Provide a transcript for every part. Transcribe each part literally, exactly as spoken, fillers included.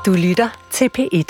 Du lytter til P et.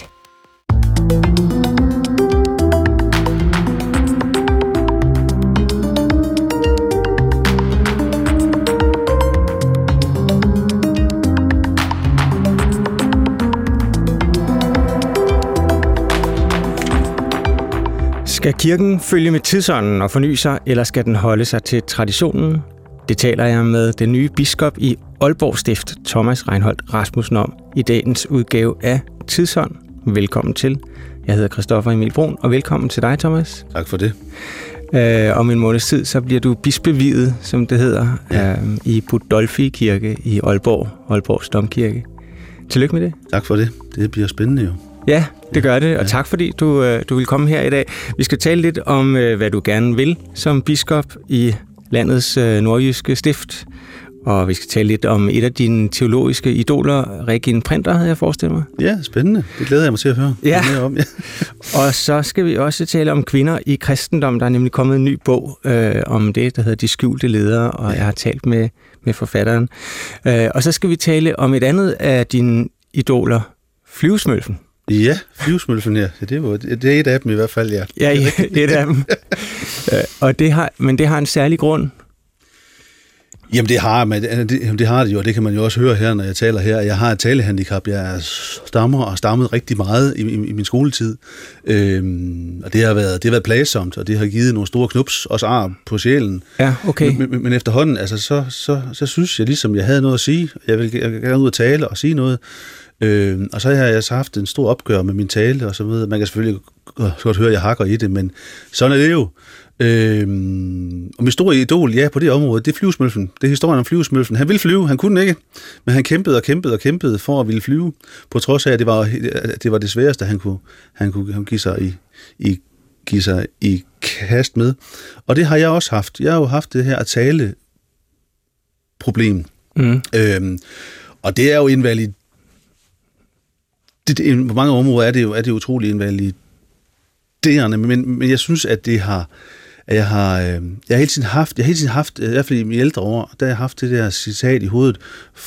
Skal kirken følge med tidsånden og forny sig, eller skal den holde sig til traditionen? Det taler jeg med den nye biskop i Aalborg Stift, Thomas Reinholdt Rasmussen, om i dagens udgave af Tidsånd. Velkommen til. Jeg hedder Christoffer Emil Brun, og velkommen til dig, Thomas. Tak for det. Øh, om en måneds tid, så bliver du bispeviet, som det hedder, ja. øh, i Budolfi Kirke i Aalborg, Aalborgs Domkirke. Tillykke med det. Tak for det. Det bliver spændende jo. Ja, det gør det, og tak fordi du, du vil komme her i dag. Vi skal tale lidt om, hvad du gerne vil som biskop i landets nordjyske stift, og vi skal tale lidt om et af dine teologiske idoler, Regine Printer, havde jeg forestillet mig. Ja, spændende. Det glæder jeg mig til at høre ja. mere om. Ja. Og så skal vi også tale om kvinder i kristendom. Der er nemlig kommet en ny bog øh, om det, der hedder De skjulte ledere, og ja. jeg har talt med, med forfatteren. Øh, og så skal vi tale om et andet af dine idoler, Flyvesmølfen. Ja, Flyvesmølfen, ja. Det er, det er et af dem i hvert fald, ja. Ja, et af dem. og det har, men det har en særlig grund. Jamen det har, men det, det har det jo, og det kan man jo også høre her, når jeg taler her. Jeg har et talehandicap. Jeg stammer og stammet rigtig meget i, i, i min skoletid. Øhm, og det har, været, det har været plagsomt, og det har givet nogle store knups, også ar på sjælen. Ja, okay. Men, men, men efterhånden, altså, så, så, så synes jeg ligesom, jeg havde noget at sige. Jeg vil, jeg vil gerne ud og tale og sige noget. Øh, og så har jeg så haft en stor opgør med min tale og så videre. Man kan selvfølgelig godt høre, at jeg hakker i det, men sådan er det jo. Øh, og min store idol, ja, på det område, det er Flyvesmølfen. Det er historien om Flyvesmølfen. Han ville flyve, han kunne ikke, men han kæmpede og kæmpede og kæmpede for at ville flyve, på trods af, at det var det, var det sværeste, han kunne, han kunne, han kunne give sig i, i, give sig i kast med. Og det har jeg også haft. Jeg har jo haft det her at tale problem. Mm. Øh, og det er jo invalidt. Det, det, på mange områder er det jo, er det utroligt invaliderende, men, men jeg synes, at det har, at jeg har, jeg har hele tiden haft, jeg har hele tiden haft, i hvert fald i mine ældre år, der har jeg haft det der citat i hovedet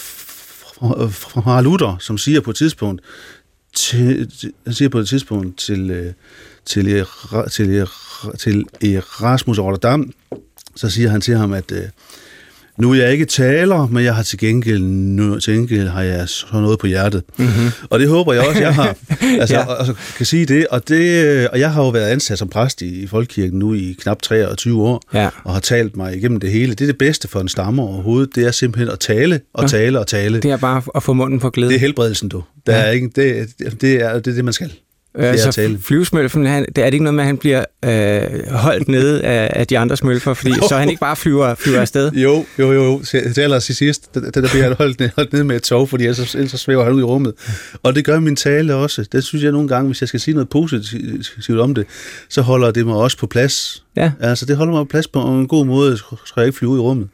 fra, fra Luther, som siger på et tidspunkt, til, han siger på et tidspunkt til, til, til, til Erasmus af Rotterdam, så siger han til ham, at nu er jeg ikke taler, men jeg har til gengæld, nu, til gengæld har jeg så noget på hjertet. Mm-hmm. Og det håber jeg også, jeg har. Altså, ja. og, og, kan sige det. Og det. Og jeg har jo været ansat som præst i, i Folkekirken nu i knap treogtyve år, ja. og har talt mig igennem det hele. Det er det bedste for en stamme overhovedet. Det er simpelthen at tale og ja. tale og tale. Det er bare at få munden på glæde. Det er helbredelsen, du. Der ja. er ikke, det, det, er, det er det, man skal. Altså, Flyvesmølfen, han, det er det ikke noget med, at han bliver øh, holdt nede af, af de andre smølfer, fordi så han ikke bare flyver, flyver afsted? Jo, jo, jo. Det er til sidst, det der bliver holdt ned, holdt ned med et tog, fordi ellers, ellers svæver han ud i rummet. Og det gør min tale også. Det synes jeg nogle gange, hvis jeg skal sige noget positivt om det, så holder det mig også på plads. Ja. Altså, det holder mig på plads på en god måde, så jeg ikke flyve ud i rummet.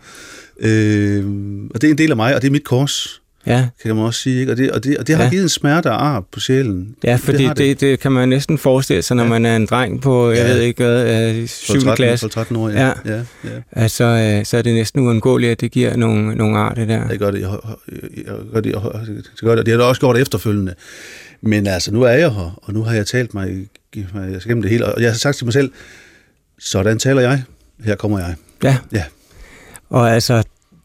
Øh, og det er en del af mig, og det er mit kors. Ja. Kan man også sige, ikke? Og det, og det, og det har ja. givet en smerte og ar på sjælen. Ja, fordi det, det, det kan man næsten forestille sig, når ja. man er en dreng på, jeg ja. ved ikke hvad, syvende klasse. tretten år, ja. ja. ja, ja. Altså, øh, så er det næsten uundgåeligt, at det giver nogle, nogle ar, det der. Det gør det, jeg, jeg, jeg, gør det, jeg, det gør det, og det har det også gjort efterfølgende. Men altså, nu er jeg her, og nu har jeg talt mig igennem det hele, og jeg har sagt til mig selv, sådan taler jeg, her kommer jeg. Ja, ja. Og altså,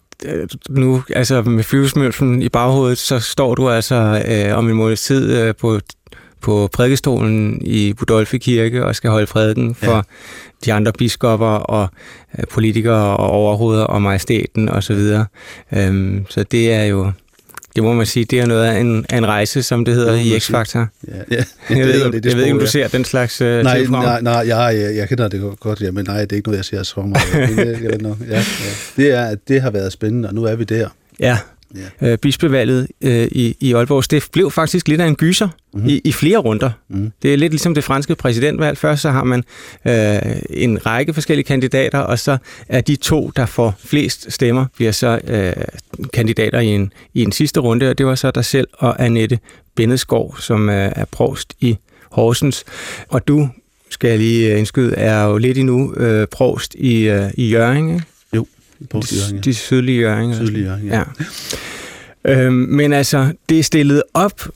nu, altså med Flyvesmølfen i baghovedet, så står du altså øh, om en måneds tid øh, på, på prædikestolen i Budolfi Kirke og skal holde prædiken for ja. de andre biskopper og øh, politikere og overhoveder og majestæten og så videre. Øhm, så det er jo, det må man sige, det er noget af en, af en rejse, som det hedder i X-Factor. Ja, ja. Jeg ved, det, det, det jeg ved ikke, om du ser den slags øh, nej, nej, nej, jeg, jeg, jeg kender det godt, ja, men nej, det er ikke noget, jeg ser så meget. ja, ja. Det, er, det har været spændende, og nu er vi der. Ja. Ja. Øh, bispevalget øh, i, i Aalborg Stift blev faktisk lidt af en gyser mm-hmm. i, i flere runder. Mm-hmm. Det er lidt ligesom det franske præsidentvalg. Først så har man øh, en række forskellige kandidater, og så er de to, der får flest stemmer, bliver så øh, kandidater i en, i en sidste runde, og det var så dig selv og Annette Bennedskov, som øh, er provst i Horsens. Og du, skal jeg lige indskyde, er jo lidt endnu øh, provst i, øh, i Hjørring, ikke? På de, ja. de sydlige Hjørring. Sydlige Hjørring, ja. ja. Øhm, men altså, det er stillet op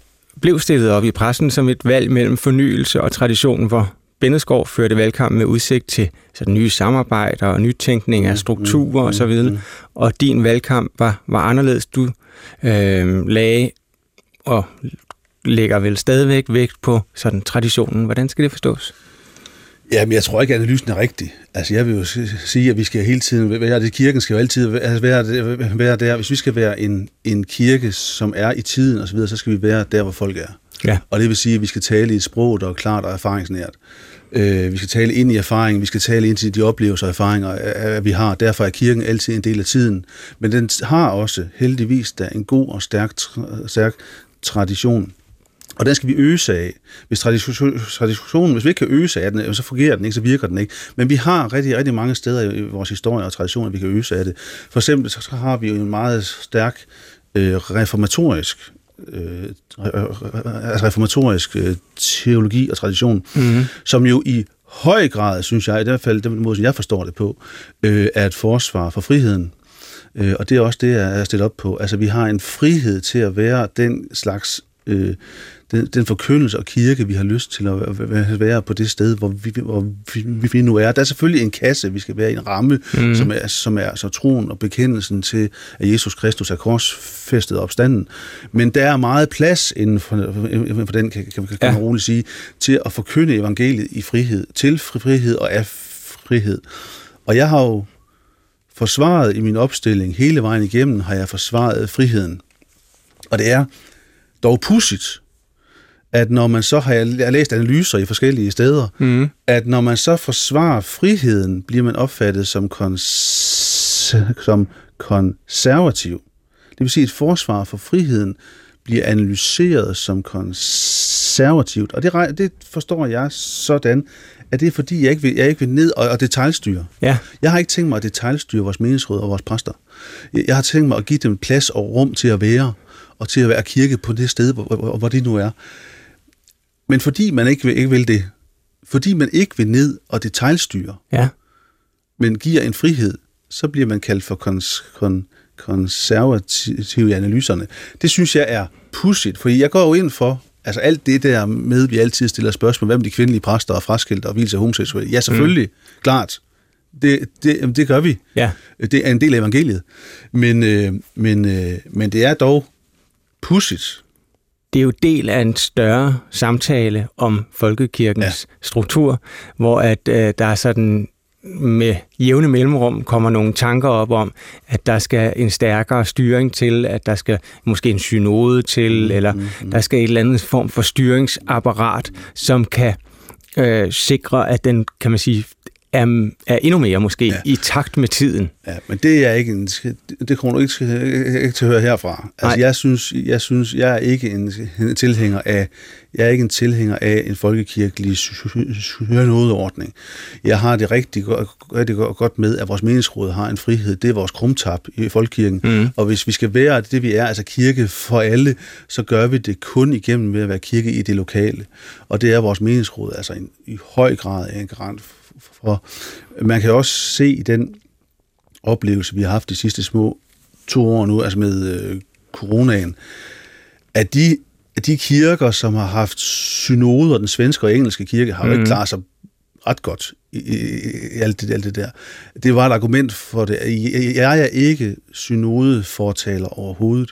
blev stillet op i pressen som et valg mellem fornyelse og tradition, hvor Bennedskov førte valgkamp med udsigt til sådan nye samarbejder og nytænkning af strukturer osv., og din valgkamp var, var anderledes. Du øh, lagde og lægger vel stadigvæk vægt på sådan traditionen. Hvordan skal det forstås? Jamen, jeg tror ikke, at analysen er rigtig. Altså, jeg vil jo sige, at vi skal hele tiden være det. Kirken skal jo altid være, være, være der. Hvis vi skal være en, en kirke, som er i tiden og så videre, så skal vi være der, hvor folk er. Ja. Og det vil sige, at vi skal tale i et sprog, der er klart og erfaringsnært. Øh, vi skal tale ind i erfaringen, vi skal tale ind til de oplevelser og erfaringer, at vi har. Derfor er kirken altid en del af tiden. Men den har også heldigvis da en god og stærk, stærk tradition. Og den skal vi øge sig af. Hvis traditionen, hvis vi ikke kan øge sig af den, så fungerer den ikke, så virker den ikke. Men vi har rigtig, rigtig mange steder i vores historie og traditioner, vi kan øge sig af det. For eksempel så har vi jo en meget stærk øh, reformatorisk øh, reformatorisk øh, teologi og tradition, mm-hmm. som jo i høj grad, synes jeg, i hvert fald den måde, jeg forstår det på, øh, er et forsvar for friheden. Øh, og det er også det, jeg er stillet op på. Altså, vi har en frihed til at være den slags Øh, den, den forkyndelse og kirke, vi har lyst til at være på det sted, hvor vi, hvor vi, vi nu er. Der er selvfølgelig en kasse, vi skal være i en ramme, mm. som er, som er så troen og bekendelsen til, at Jesus Kristus er korsfæstet opstanden. Men der er meget plads inden for, inden for den, kan, kan, kan ja. man roligt sige, til at forkynde evangeliet i frihed, til frihed og af frihed. Og jeg har jo forsvaret i min opstilling, hele vejen igennem har jeg forsvaret friheden. Og det er dog pudsigt, at når man så har, jeg har læst analyser i forskellige steder, mm. at når man så forsvarer friheden, bliver man opfattet som, kons- som konservativ. Det vil sige, at et forsvar for friheden bliver analyseret som konservativt. Og det, det forstår jeg sådan, at det er fordi, jeg ikke vil, jeg ikke vil ned og, og detailstyre. Ja. Jeg har ikke tænkt mig at detailstyre vores menighedsråd og vores præster. Jeg har tænkt mig at give dem plads og rum til at være, og til at være kirke på det sted, hvor, hvor, hvor det nu er. Men fordi man ikke vil, ikke vil det, fordi man ikke vil ned og detailstyre, ja. men giver en frihed, så bliver man kaldt for kons, kon, konservativ i analyserne. Det synes jeg er pudsigt, for jeg går jo ind for, altså alt det der med, vi altid stiller spørgsmål, hvem de kvindelige præster og fraskilte og hvilse homoseksuelle. Ja, selvfølgelig, mm. klart. Det, det, det gør vi. Ja. Det er en del af evangeliet. Men, øh, men, øh, men det er dog pudsigt. Det er jo del af en større samtale om folkekirkens ja. struktur, hvor at øh, der er sådan med jævne mellemrum kommer nogle tanker op om, at der skal en stærkere styring til, at der skal måske en synode til, mm, eller mm, der skal et eller andet form for styringsapparat, som kan øh, sikre, at den, kan man sige, er, er endnu mere måske ja. i takt med tiden. Ja, men det er ikke en, det kommer du ikke, ikke til at høre herfra. Altså jeg synes, jeg synes, jeg er ikke en tilhænger af, jeg er ikke en tilhænger af en folkekirkelig synodeordning. Jeg har det rigtig, rigtig godt med, at vores menighedsråd har en frihed. Det er vores krumtap i folkekirken. Mm. Og hvis vi skal være det, vi er, altså kirke for alle, så gør vi det kun igennem ved at være kirke i det lokale. Og det er vores menighedsråd, altså en, i høj grad en garant for. Man kan også se i den oplevelse, vi har haft de sidste små to år nu, altså med øh, coronaen, at de, at de kirker, som har haft synoder, den svenske og engelske kirke, har jo mm. ikke klaret sig ret godt i, i, i alt, det, alt det der. Det var et argument for det. Jeg er ikke synodefortaler overhovedet,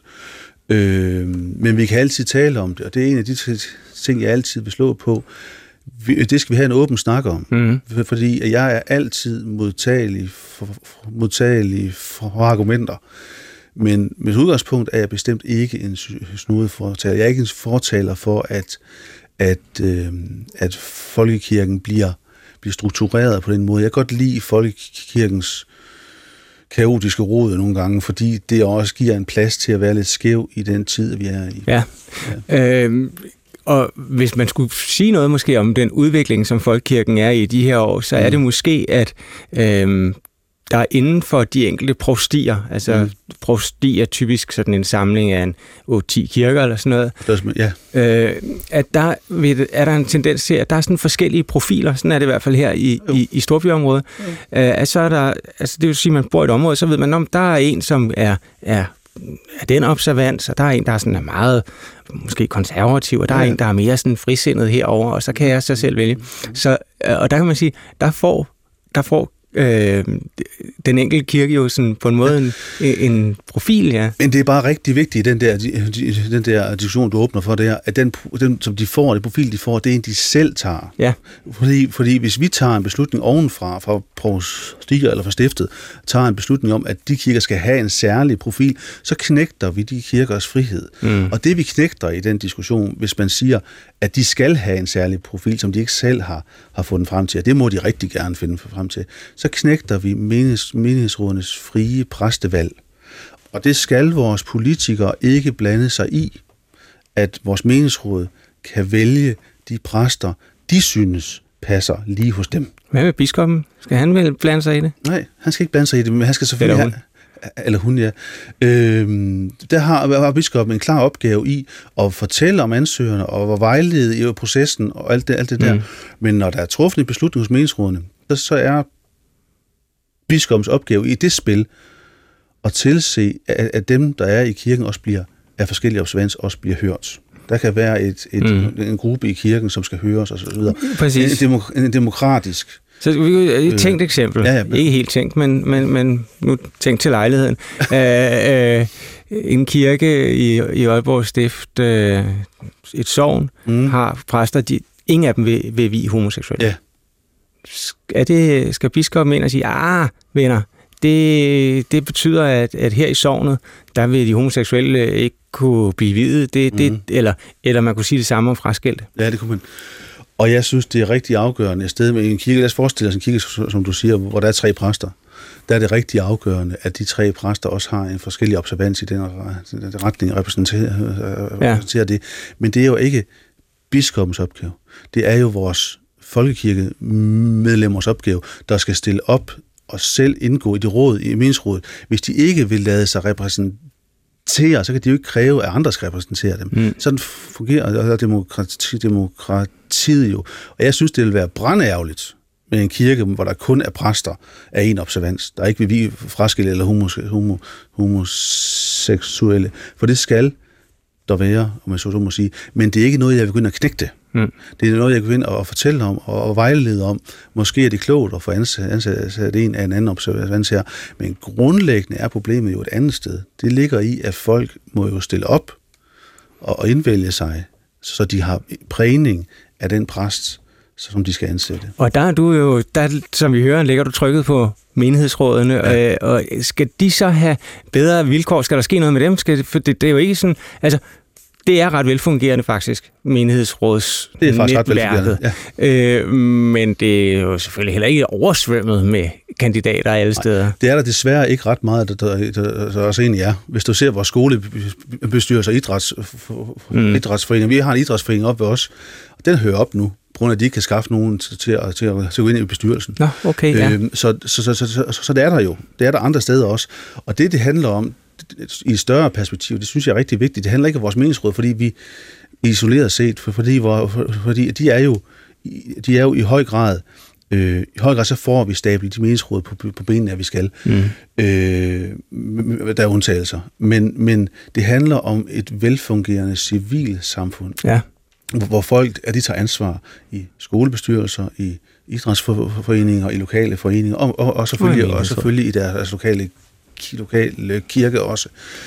øh, men vi kan altid tale om det, og det er en af de ting, jeg altid vil slå på. Det skal vi have en åben snak om, mm. fordi jeg er altid modtagelig for, modtagelig for argumenter. Men med udgangspunkt er jeg bestemt ikke en snodefortaler. Jeg er ikke en fortaler for, at, at, øh, at folkekirken bliver, bliver struktureret på den måde. Jeg kan godt lide folkekirkens kaotiske rod nogle gange, fordi det også giver en plads til at være lidt skæv i den tid, vi er i. Ja, ja. Øh... Og hvis man skulle sige noget måske om den udvikling, som folkekirken er i de her år, så er det måske, at øhm, der er inden for de enkelte provstier, altså mm. provsti er typisk sådan en samling af en otte ti kirker eller sådan noget, ja. øh, at der er der en tendens til, at der er sådan forskellige profiler, sådan er det i hvert fald her i, i, i storbyområdet. Mm. Øh, altså, er der, altså det vil sige, at man bor i et område, så ved man, om der er en, som er, er af den observans, og der er en, der er sådan meget måske konservativ, og der er ja. en, der er mere sådan frisindet herover, og så kan jeg så selv vælge. Så, og der kan man sige, der får, der får øh, den enkelte kirke jo sådan på en måde en, en profil, ja. Men det er bare rigtig vigtigt, den der, den der diskussion, du åbner for, det er, at den, den, som de får, det profil, de får, det er en, de selv tager. Ja. Fordi, fordi hvis vi tager en beslutning ovenfra, fra provstikker eller fra stiftet, tager en beslutning om, at de kirker skal have en særlig profil, så knægter vi de kirkers frihed. Mm. Og det vi knægter i den diskussion, hvis man siger, at de skal have en særlig profil, som de ikke selv har, har fundet frem til, og det må de rigtig gerne finde frem til, så knægter vi menigheds, menighedsrådenes frie præstevalg. Og det skal vores politikere ikke blande sig i, at vores menighedsråd kan vælge de præster, de synes passer lige hos dem. Hvad med biskoppen? Skal han vel blande sig i det? Nej, han skal ikke blande sig i det, men han skal selvfølgelig eller hun. have... Eller hun, ja. Øhm, der har, har biskoppen en klar opgave i at fortælle om ansøgerne og vejlede i processen og alt det, alt det der. Mm. Men når der er truffet en beslutning hos menighedsrådene, så, så er biskoppens opgave i det spil at tilse, at, at dem, der er i kirken, også bliver af forskellige observans, også bliver hørt. Der kan være et, et, mm. en gruppe i kirken, som skal høres osv. Præcis. En, demok- en demokratisk. Så et tænkt eksempel. Ja, ja, men... Ikke helt tænkt, men, men, men nu tænkt til lejligheden. Æ, øh, en kirke i, i Aalborg Stift, øh, et sogn, mm. har præster, de, ingen af dem vil, vil vie homoseksuelle. Ja. Er det, skal biskoppen ind og sige, ah, venner, det, det betyder, at, at her i sognet, der vil de homoseksuelle ikke kunne blive viet, det, det, mm. eller, eller man kunne sige det samme om fraskilte. Ja, det kunne man. Og jeg synes, det er rigtig afgørende. I stedet med en kirke, lad os forestille os en kirke, som du siger, hvor der er tre præster. Der er det rigtig afgørende, at de tre præster også har en forskellig observans i den retning, repræsenterer, ja. repræsenterer det. Men det er jo ikke biskoppens opgave. Det er jo vores folkekirkemedlemmers opgave, der skal stille op og selv indgå i det råd, i menighedsrådet. Hvis de ikke vil lade sig repræsentere, så kan de jo ikke kræve, at andre skal repræsentere dem. Mm. Sådan fungerer demokrati, demokratiet jo. Og jeg synes, det vil være brandærgerligt med en kirke, hvor der kun er præster af en observans. Der er ikke vil vi fraskilte eller homos, homo, homoseksuelle. For det skal der være, om jeg så må sige. Men det er ikke noget, jeg vil gå ind og knægte. Mm. Det er noget, jeg kan gå ind og fortælle om og vejlede om. Måske er det klogt at få ansat, ansat en af en anden observans her. Men grundlæggende er problemet jo et andet sted. Det ligger i, at folk må jo stille op og indvælge sig, så de har prægning af den præst, som de skal ansætte. Og der er du jo, der, som vi hører, lægger du trykket på menighedsrådene, ja. og, og skal de så have bedre vilkår? Skal der ske noget med dem? Skal, for det, det er jo ikke sådan... Altså, det er ret velfungerende faktisk, menighedsråds Det er faktisk ret velfungerende, ja. øh, Men det er jo selvfølgelig heller ikke oversvømmet med kandidater alle steder. Nej, det er der desværre ikke ret meget, der, der, der, der også egentlig er. Hvis du ser vores skolebestyrelser og idræts, mm. idrætsforening, vi har en idrætsforening op ved os, og den hører op nu, på grund af, at de ikke kan skaffe nogen til, til, at, til, at, til at gå ind i bestyrelsen. Nå, okay, ja. øh, så, så, så, så, så, så, så det er der jo. Det er der andre steder også. Og det, det handler om, i et større perspektiv, det synes jeg er rigtig vigtigt. Det handler ikke om vores menighedsråd, fordi vi isoleret set, fordi, for, fordi de er jo de er jo i høj grad øh, i høj grad så får vi stablet de menighedsråd på, på benene, at vi skal. Mm. Øh, der er undtagelser. Men, men det handler om et velfungerende civilsamfund, ja. hvor, hvor folk at de tager ansvar i skolebestyrelser, i idrætsforeninger, i lokale foreninger, og, og, og, selvfølgelig, og selvfølgelig i deres lokale lokale kirke også.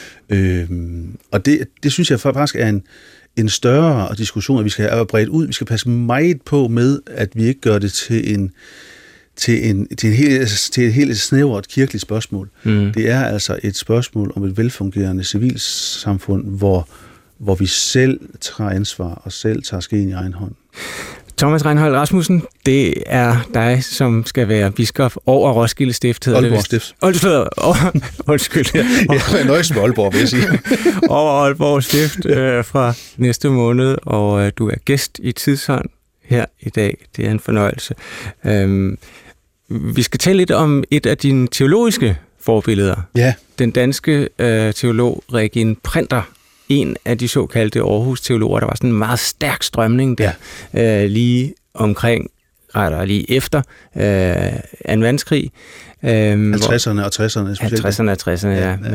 Øhm, og det, det synes jeg faktisk er en, en større diskussion, at vi skal have bredt ud. Vi skal passe meget på med, at vi ikke gør det til en til en til en helt til et helt snævert kirkeligt spørgsmål. Mm. Det er altså et spørgsmål om et velfungerende civilsamfund, hvor hvor vi selv tager ansvar og selv tager skeen i egen hånd. Thomas Reinhold Rasmussen, det er dig, som skal være biskop over Roskilde Stift. Aalborg Stift. Undskyld. Jeg er nøjes med Aalborg, vil jeg sige. Over Aalborg Stift øh, fra næste måned, og øh, du er gæst i Tidshånd her i dag. Det er en fornøjelse. Øhm, vi skal tale lidt om et af dine teologiske forbilleder. Ja. Den danske øh, teolog Regin Printer. En af de såkaldte Aarhus-teologer, der var sådan en meget stærk strømning der, ja. øh, lige omkring, eller lige efter øh, anden verdenskrig. Øh, halvtredserne og tresserne. halvtredserne og tresserne, ja, ja, med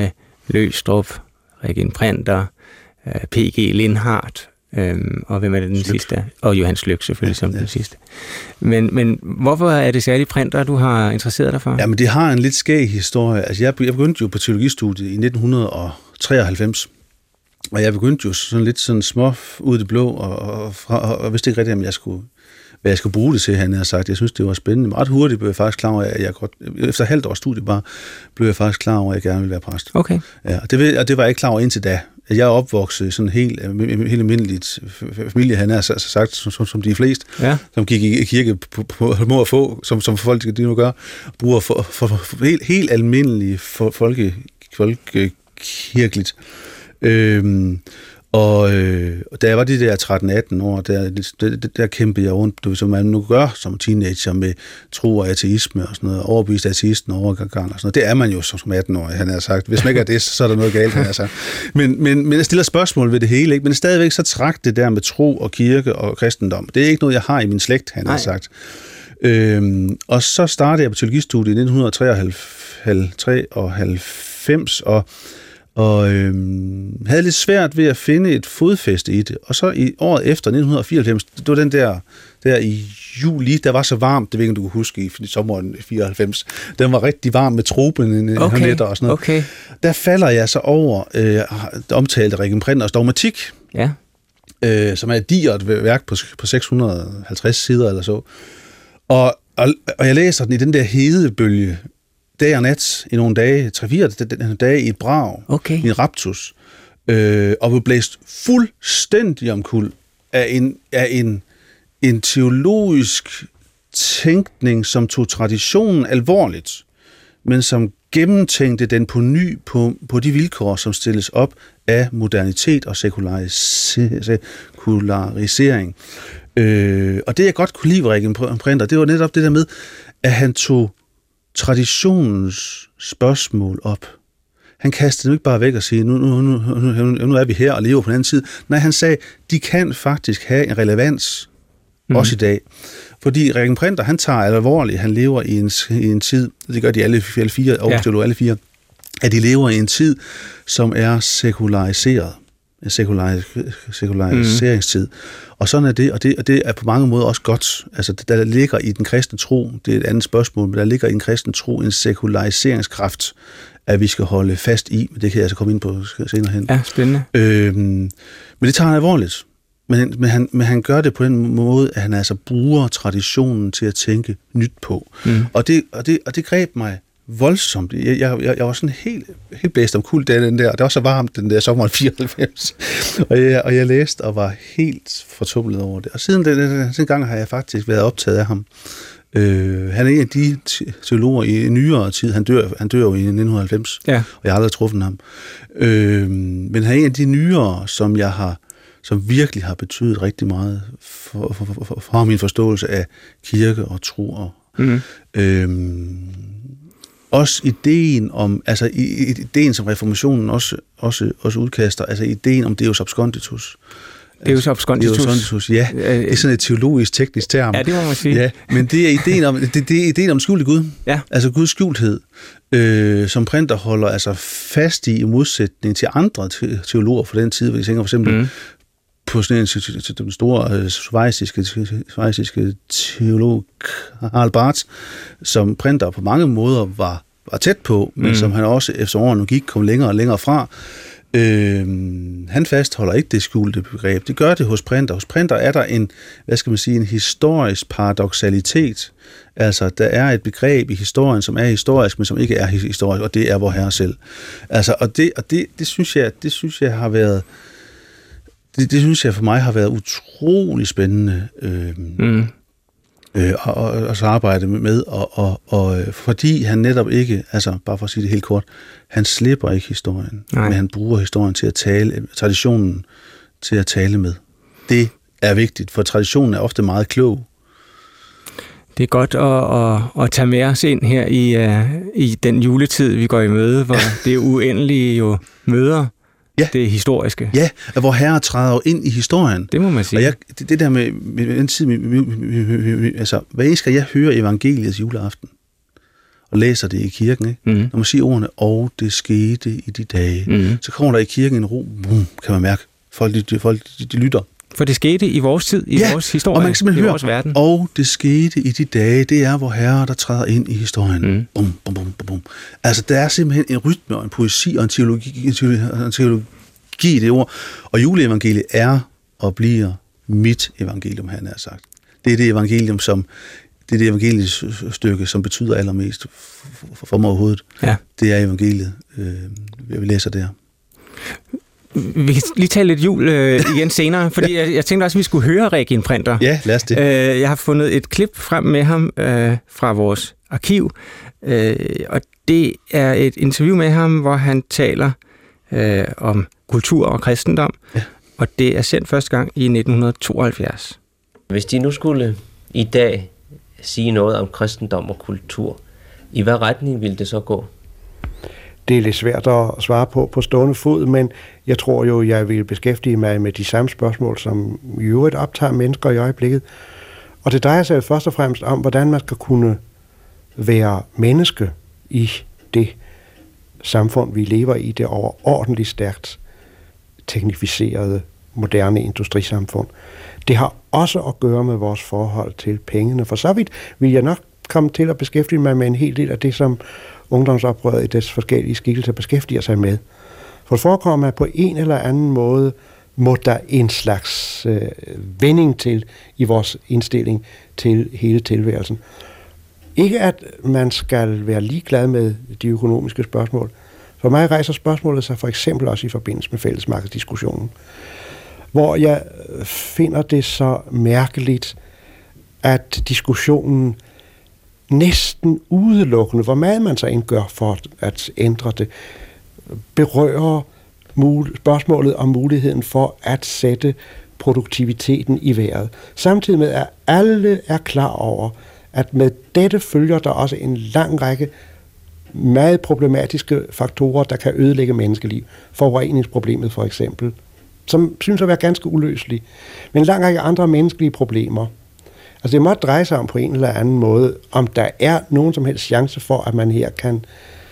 Løgstrup, Regin Printer, øh, P G Lindhardt, øhm, og hvem er det den Slyk. sidste? Og Johan Slyk selvfølgelig Ja, som ja. den sidste. Men, men hvorfor er det særligt Printer, du har interesseret dig for? Jamen, det har en lidt skæg historie. Altså, jeg, jeg begyndte jo på teologistudiet i nitten treoghalvfems, og jeg begyndte jo sådan lidt sådan små ud i det blå, og, og, og, og vidste ikke rigtigt, om jeg skulle, hvad jeg skulle bruge det til, han havde sagt. Jeg synes, det var spændende. Ret hurtigt blev jeg faktisk klar over, at jeg godt, efter halvt års studie bare, blev jeg faktisk klar over, at jeg gerne ville være præst. Okay. Ja, og det, og det var jeg ikke klar over indtil da. Jeg er opvokset sådan helt, helt almindeligt familie, han er sagt, som, som de fleste, Ja. som gik i kirke på, på, på må og få, som, som folk de nu gør, bruger for, for, for helt, helt almindeligt for, folke, folkekirkeligt. Øhm, og øh, da jeg var de der tretten atten år, der, der, der kæmpede jeg rundt, du, som man nu gør som teenager med tro og ateisme og sådan noget, overbevist ateisten overgang og sådan noget. Det er man jo som atten-årig, han har sagt. Hvis man ikke er det, så er der noget galt, han har sagt. Men, men, men jeg stiller spørgsmål ved det hele, ikke? Men stadigvæk så trak det der med tro og kirke og kristendom. Det er ikke noget, jeg har i min slægt, han har sagt. Øhm, og så startede jeg på teologistudiet i nitten treoghalvfems, og og øhm, havde lidt svært ved at finde et fodfæste i det. Og så i året efter, nitten fireoghalvfems, det var den der, der i juli, der var så varmt, det ved ikke, du kunne huske, i sommeren fireoghalvfems, den var rigtig varm med tropen okay. og sådan noget. Okay. Der falder jeg så over øh, det omtalte Regin Printers dogmatik, Ja. øh, som er et digert værk på, på seks hundrede og halvtreds sider eller så. Og, og, og jeg læser den i den der hedebølge, dag og nat i nogle dage, tre-fire dage i et brag, Okay. i en raptus, øh, og blev blæst fuldstændig omkuld af en, af en, en teologisk tænkning, som tog traditionen alvorligt, men som gennemtænkte den på ny på, på de vilkår, som stilles op af modernitet og sekularisering. Øh, og det, jeg godt kunne lide ved Regin Printer, det var netop det der med, at han tog traditionens spørgsmål op. Han kastede dem ikke bare væk og sige, nu, nu, nu, nu, nu er vi her og lever på den anden side. Nej, han sagde, de kan faktisk have en relevans, mm. også i dag. Fordi Regin Printer, han tager alvorligt, han lever i en, i en tid, det gør de alle, alle fire, og ja. alle fire, at de lever i en tid, som er sekulariseret. Sekularis, sekulariseringstid. Mm. Og sådan er det, og det, og det er på mange måder også godt. Altså, der ligger i den kristne tro, det er et andet spørgsmål, men der ligger i den kristne tro en sekulariseringskraft, at vi skal holde fast i, men det kan jeg altså komme ind på senere hen. Ja, spændende. Øhm, men det tager han alvorligt. Men, men, han, men han gør det på den måde, at han altså bruger traditionen til at tænke nyt på. Mm. Og, det, og, det, og det greb mig voldsomt. Jeg, jeg, jeg var sådan helt, helt blæst om kul den der, og det var så varmt den der sommer fireoghalvfems, og jeg, og jeg læste og var helt fortumlet over det. Og siden den, den, den gang har jeg faktisk været optaget af ham. Øh, han er en af de teologer i nyere tid, han dør, han dør jo i nitten halvfems, ja. Og jeg har aldrig truffet ham. Øh, men han er en af de nyere, som jeg har, som virkelig har betydet rigtig meget for, for, for, for, for min forståelse af kirke og tro. Og, mm. øh, Også ideen om, altså ideen som reformationen også, også, også udkaster, altså ideen om Deus absconditus. Deus absconditus. Deus absconditus, ja. Det er sådan et teologisk, teknisk term. Ja, det må man sige. Ja, men det er ideen om, det, det er ideen om skjult i Gud. Ja. Altså Guds skjulthed, øh, som Printer holder altså fast i i modsætning til andre teologer fra den tid, hvor de tænker for eksempel mm. på sådan en, den store schweiziske, schweiziske teolog Karl Barth, som Printer på mange måder var var tæt på, men mm. som han også efter årene gik, kom længere og længere fra. Øh, han fastholder ikke det skjulte begreb. Det gør det hos Printer. Hos Printer er der en, hvad skal man sige, en historisk paradoksalitet. Altså, der er et begreb i historien, som er historisk, men som ikke er historisk, og det er vor Herre selv. Altså, og det, og det, det synes jeg, det synes jeg har været, det, det synes jeg for mig har været utrolig spændende. Øh, mm. Øh, og, og, og så arbejde med, og, og, og fordi han netop ikke, altså bare for at sige det helt kort, han slipper ikke historien, Nej. men han bruger historien til at tale, traditionen til at tale med. Det er vigtigt, for traditionen er ofte meget klog. Det er godt at, at, at tage med os ind her i, uh, i den juletid, vi går i møde, hvor det uendelige jo møder ja. det historiske. Ja, at vor Herre træder jo ind i historien. Det må man sige. Og jeg, det, det der med, med den tid, med, med, med, med, altså, hvad skal jeg høre evangeliets juleaften? og læser det i kirken, ikke? Mm. Når man siger ordene, og det skete i de dage, mm. så kommer der i kirken en ro, boom, kan man mærke. Folk, de, folk de, de lytter. For det skete i vores tid, i ja, vores historie, og man kan simpelthen i høre, vores verden. Og det skete i de dage, det er, hvor Herre, der træder ind i historien. Mm. Bum, bum, bum, bum, bum. Altså, der er simpelthen en rytme og en poesi og en teologi, en teologi, en teologi i det ord. Og juleevangeliet er og bliver mit evangelium, han har sagt. Det er det evangelium, som det er det evangeliestykke, som betyder allermest for, for mig overhovedet. Ja. Det er evangeliet, øh, vi læser der. Vi kan lige tale lidt jul øh, igen senere, fordi jeg, jeg tænkte også, at vi skulle høre Regin Printer. Ja, lad os det. Øh, jeg har fundet et klip frem med ham øh, fra vores arkiv, øh, og det er et interview med ham, hvor han taler øh, om kultur og kristendom, ja. Og det er sendt første gang i nitten tooghalvfjerds. Hvis de nu skulle i dag sige noget om kristendom og kultur, i hvad retning ville det så gå? Det er lidt svært at svare på på stående fod, men jeg tror jo, jeg vil beskæftige mig med de samme spørgsmål, som i øvrigt optager mennesker i øjeblikket. Og det drejer sig jo først og fremmest om, hvordan man skal kunne være menneske i det samfund, vi lever i, det overordentligt stærkt teknificerede, moderne industrisamfund. Det har også at gøre med vores forhold til pengene. For så vidt vil jeg nok komme til at beskæftige mig med en hel del af det, som ungdomsoprøret i dets forskellige skikkelser beskæftiger sig med. For det forekommer, at på en eller anden måde må der en slags øh, vending til i vores indstilling til hele tilværelsen. Ikke at man skal være ligeglad med de økonomiske spørgsmål. For mig rejser spørgsmålet sig for eksempel også i forbindelse med fællesmarkedsdiskussionen, hvor jeg finder det så mærkeligt, at diskussionen næsten udelukkende, hvor meget man så end gør for at ændre det, berører mul- spørgsmålet om muligheden for at sætte produktiviteten i vejret. Samtidig med, at alle er klar over, at med dette følger der også en lang række meget problematiske faktorer, der kan ødelægge menneskeliv. Forureningsproblemet for eksempel, som synes at være ganske uløseligt. Men en lang række andre menneskelige problemer. Altså det må dreje sig om på en eller anden måde, om der er nogen som helst chance for, at man her kan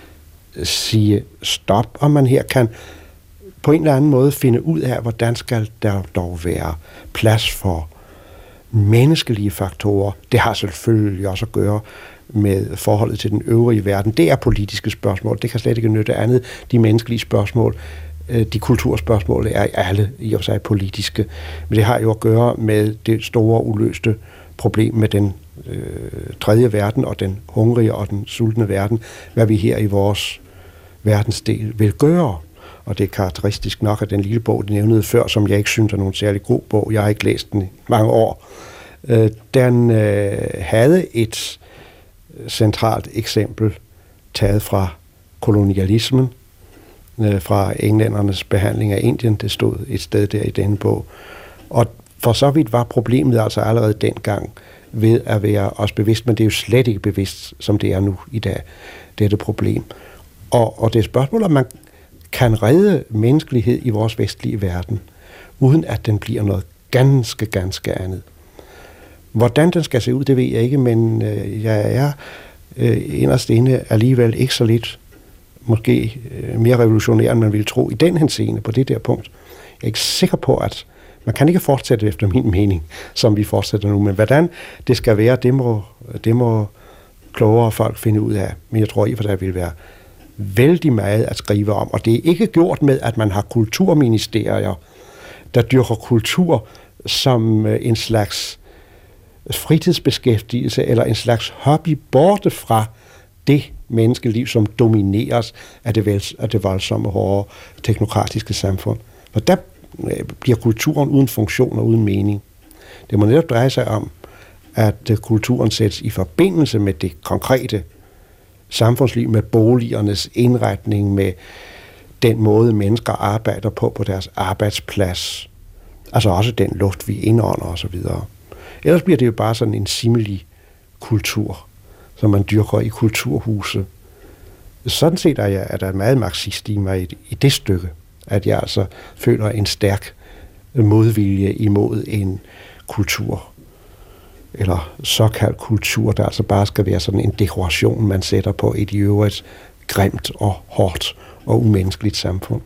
sige stop, om man her kan på en eller anden måde finde ud af, hvordan skal der dog være plads for menneskelige faktorer. Det har selvfølgelig også at gøre med forholdet til den øvrige verden. Det er politiske spørgsmål. Det kan slet ikke nytte andet. De menneskelige spørgsmål, de kulturspørgsmål er alle i og for sig politiske. Men det har jo at gøre med det store uløste problem med den øh, tredje verden og den hungrige og den sultne verden, hvad vi her i vores verdensdel vil gøre. Og det er karakteristisk nok, at den lille bog, den nævnede før, som jeg ikke synes er nogen særlig god bog, jeg har ikke læst den i mange år, øh, den øh, havde et centralt eksempel taget fra kolonialismen, øh, fra englændernes behandling af Indien. Det stod et sted der i denne bog. Og for så vidt var problemet altså allerede dengang ved at være os bevidst, men det er jo slet ikke bevidst, som det er nu i dag, dette problem. Og, og det er et spørgsmål, om man kan redde menneskelighed i vores vestlige verden, uden at den bliver noget ganske, ganske andet. Hvordan den skal se ud, det ved jeg ikke, men øh, jeg er øh, inderst inde alligevel ikke så lidt, måske øh, mere revolutionær, end man ville tro, i den henseende på det der punkt. Jeg er ikke sikker på, at man kan ikke fortsætte efter min mening, som vi fortsætter nu, men hvordan det skal være, det må, det må klogere folk finde ud af. Men jeg tror i for sig vil være vældig meget at skrive om, og det er ikke gjort med, at man har kulturministerier, der dyrker kultur som en slags fritidsbeskæftigelse eller en slags hobby borte fra det menneskeliv, som domineres af det, vel, af det voldsomme, hårde, teknokratiske samfund. For der bliver kulturen uden funktion og uden mening. Det må netop dreje sig om, at kulturen sættes i forbindelse med det konkrete samfundsliv, med boligernes indretning, med den måde, mennesker arbejder på på deres arbejdsplads. Altså også den luft, vi indånder osv. Ellers bliver det jo bare sådan en simili kultur, som man dyrker i kulturhuse. Sådan set er, jeg, er der meget marxist i mig i, i det stykke, at jeg altså føler en stærk modvilje imod en kultur, eller såkaldt kultur, der altså bare skal være sådan en dekoration, man sætter på et i øvrigt grimt og hårdt og umenneskeligt samfund.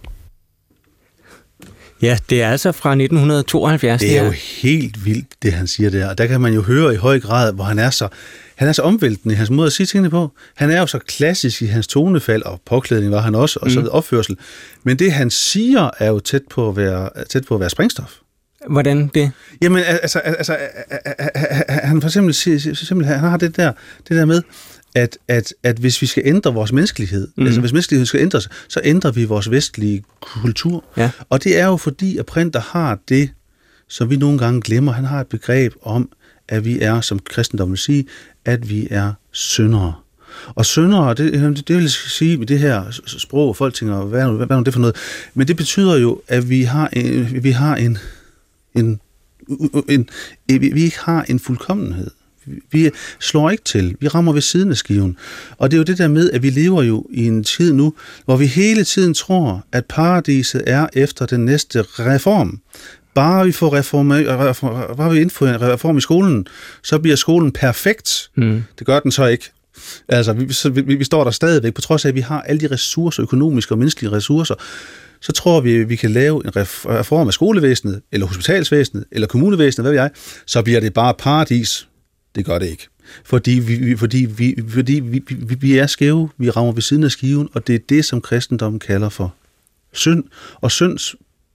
Ja, det er altså fra nitten tooghalvfjerds. Det er jo helt vildt, det han siger der. Og der kan man jo høre i høj grad, hvor han er så, han er så omvæltende i hans måde at sige tingene på. Han er jo så klassisk i hans tonefald, og påklædning var han også, og så mm. opførsel. Men det, han siger, er jo tæt på at være, tæt på at være sprængstof. Hvordan det? Jamen, altså, altså han for eksempel, simpelthen, han har det der, det der med, at, at, at hvis vi skal ændre vores menneskelighed, mm. altså hvis menneskeligheden skal ændres, så ændrer vi vores vestlige kultur. Ja. Og det er jo fordi, at Printer har det, som vi nogle gange glemmer. Han har et begreb om, at vi er, som kristendommen vil sige, at vi er syndere. Og syndere, det, det vil sige med det her sprog, folk tænker, hvad er, hvad er det for noget? Men det betyder jo, at vi har en, vi har en, en, en, en vi ikke har en fuldkommenhed. Vi slår ikke til. Vi rammer ved siden af skiven. Og det er jo det der med, at vi lever jo i en tid nu, hvor vi hele tiden tror, at paradiset er efter den næste reform. Bare vi får reform, bare vi indfører en reform i skolen, så bliver skolen perfekt. Mm. Det gør den så ikke. Altså, vi, så, vi, vi står der stadigvæk, på trods af, at vi har alle de ressourcer, økonomiske og menneskelige ressourcer, så tror vi, at vi kan lave en reform af skolevæsenet, eller hospitalsvæsenet, eller kommunevæsenet, hvad ved jeg, så bliver det bare paradis. Det gør det ikke. Fordi vi, fordi vi, fordi vi, vi, vi er skæve, vi rammer ved siden af skiven, og det er det, som kristendommen kalder for synd. Og synds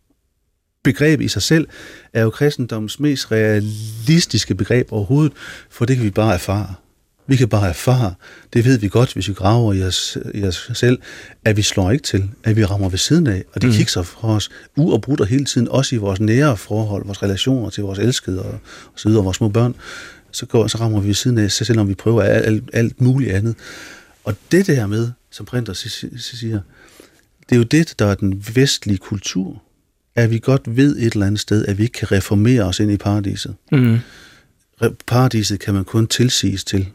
begreb i sig selv er jo kristendommens mest realistiske begreb overhovedet, for det kan vi bare erfare. Vi kan bare erfare, det ved vi godt, hvis vi graver i os, i os selv, at vi slår ikke til, at vi rammer ved siden af, og det mm. kigger fra os uafbrudt og hele tiden, også i vores nære forhold, vores relationer til vores elskede og, og så videre, vores små børn. Så, går, så rammer vi ved siden af, selvom vi prøver alt, alt, alt muligt andet. Og det der med, som Printer siger, det er jo det, der er den vestlige kultur, at vi godt ved et eller andet sted, at vi ikke kan reformere os ind i paradiset. Mm. Paradiset kan man kun tilsiges til.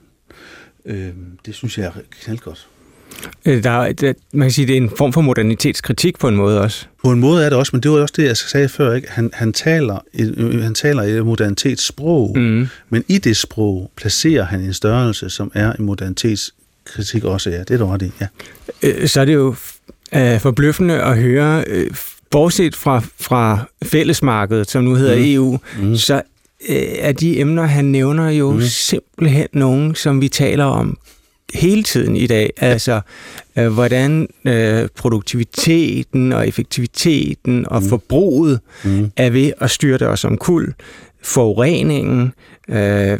Øh, det synes jeg er knaldgodt. Der, der, man kan sige, det er en form for modernitetskritik på en måde også. På en måde er det også, men det var også det, jeg sagde før, ikke? Han, han, taler, et, han taler i et modernitetssprog, mm. men i det sprog placerer han en størrelse, som er en modernitetskritik også. Ja, det er du ret i, ja. Så er det jo øh, forbløffende at høre, øh, bortset fra, fra fællesmarkedet, som nu hedder mm. E U, mm. så øh, er de emner, han nævner jo mm. simpelthen nogen, som vi taler om hele tiden i dag, altså øh, hvordan øh, produktiviteten og effektiviteten og mm. forbruget mm. er ved at styrte os omkuld, forureningen, øh,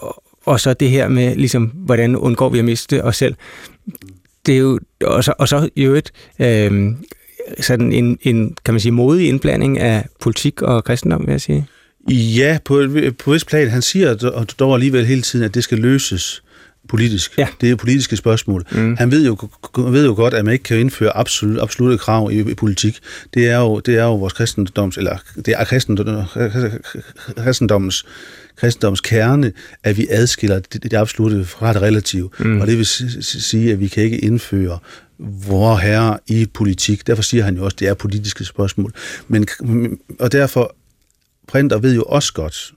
og så det her med, ligesom, hvordan undgår vi at miste os selv. Det er jo, og så, og så jo et, øh, sådan en, en, kan man sige, modig indblanding af politik og kristendom, vil jeg sige. Ja, på, på vis plan. Han siger dog alligevel hele tiden, at det skal løses politisk. Ja. Det er jo politiske spørgsmål. Mm. Han ved jo, ved jo godt, at man ikke kan indføre absolut, absolutte krav i, i politik. Det er jo, det er jo vores kristendoms, eller det er kristendoms, kristendoms, kristendoms kerne, at vi adskiller det, det absolutte fra det relative. Mm. Og det vil sige, at vi kan ikke indføre vor herre i politik. Derfor siger han jo også, at det er politiske spørgsmål. Men, og derfor, Printer ved jo også godt,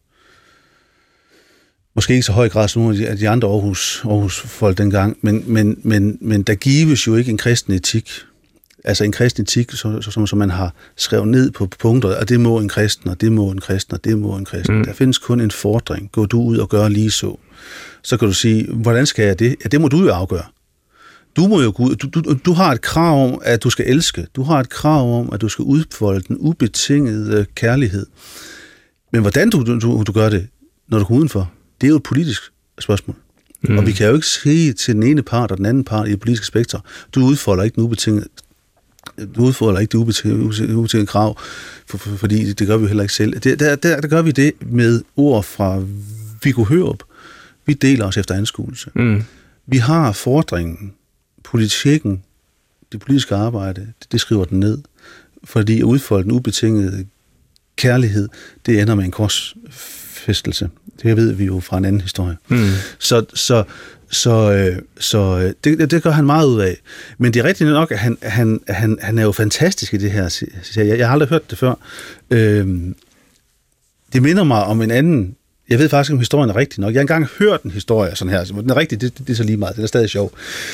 måske ikke så høj grad som nogle af de andre Aarhus, Aarhus-folk dengang, men, men, men, men der gives jo ikke en kristen etik. Altså en kristen etik, som, som, som man har skrevet ned på punkter, og det må en kristen, og det må en kristen, og det må en kristen. Mm. Der findes kun en fordring. Gå du ud og gør lige så. Så kan du sige, hvordan skal jeg det? Ja, det må du jo afgøre. Du må jo gå ud. Du, du, du har et krav om, at du skal elske. Du har et krav om, at du skal udfolde den ubetingede kærlighed. Men hvordan du, du, du gør det, når du går udenfor, det er jo et politisk spørgsmål. Mm. Og vi kan jo ikke sige til den ene part og den anden part i det politiske spektrum, du udfolder ikke den ubetingede, du udfolder ikke det ubetingede, ubetingede krav, for, for, fordi det gør vi jo heller ikke selv. Det, der, der, der gør vi det med ord fra Viggo Hørup. Vi deler os efter anskuelse. Mm. Vi har fordringen, politikken, det politiske arbejde, det, det skriver den ned. Fordi at udfolde den ubetingede kærlighed, det ender med en korsfæstelse. Det ved vi jo fra en anden historie. Mm. Så, så, så, så det, det gør han meget ud af. Men det er rigtigt nok, at han, han, han, han er jo fantastisk i det her. Jeg, jeg har aldrig hørt det før. Øhm, det minder mig om en anden jeg ved faktisk, om historien er rigtig nok. Jeg har engang hørt en historie sådan her. Den er rigtig, det, det er så lige meget. Den er stadig sjov.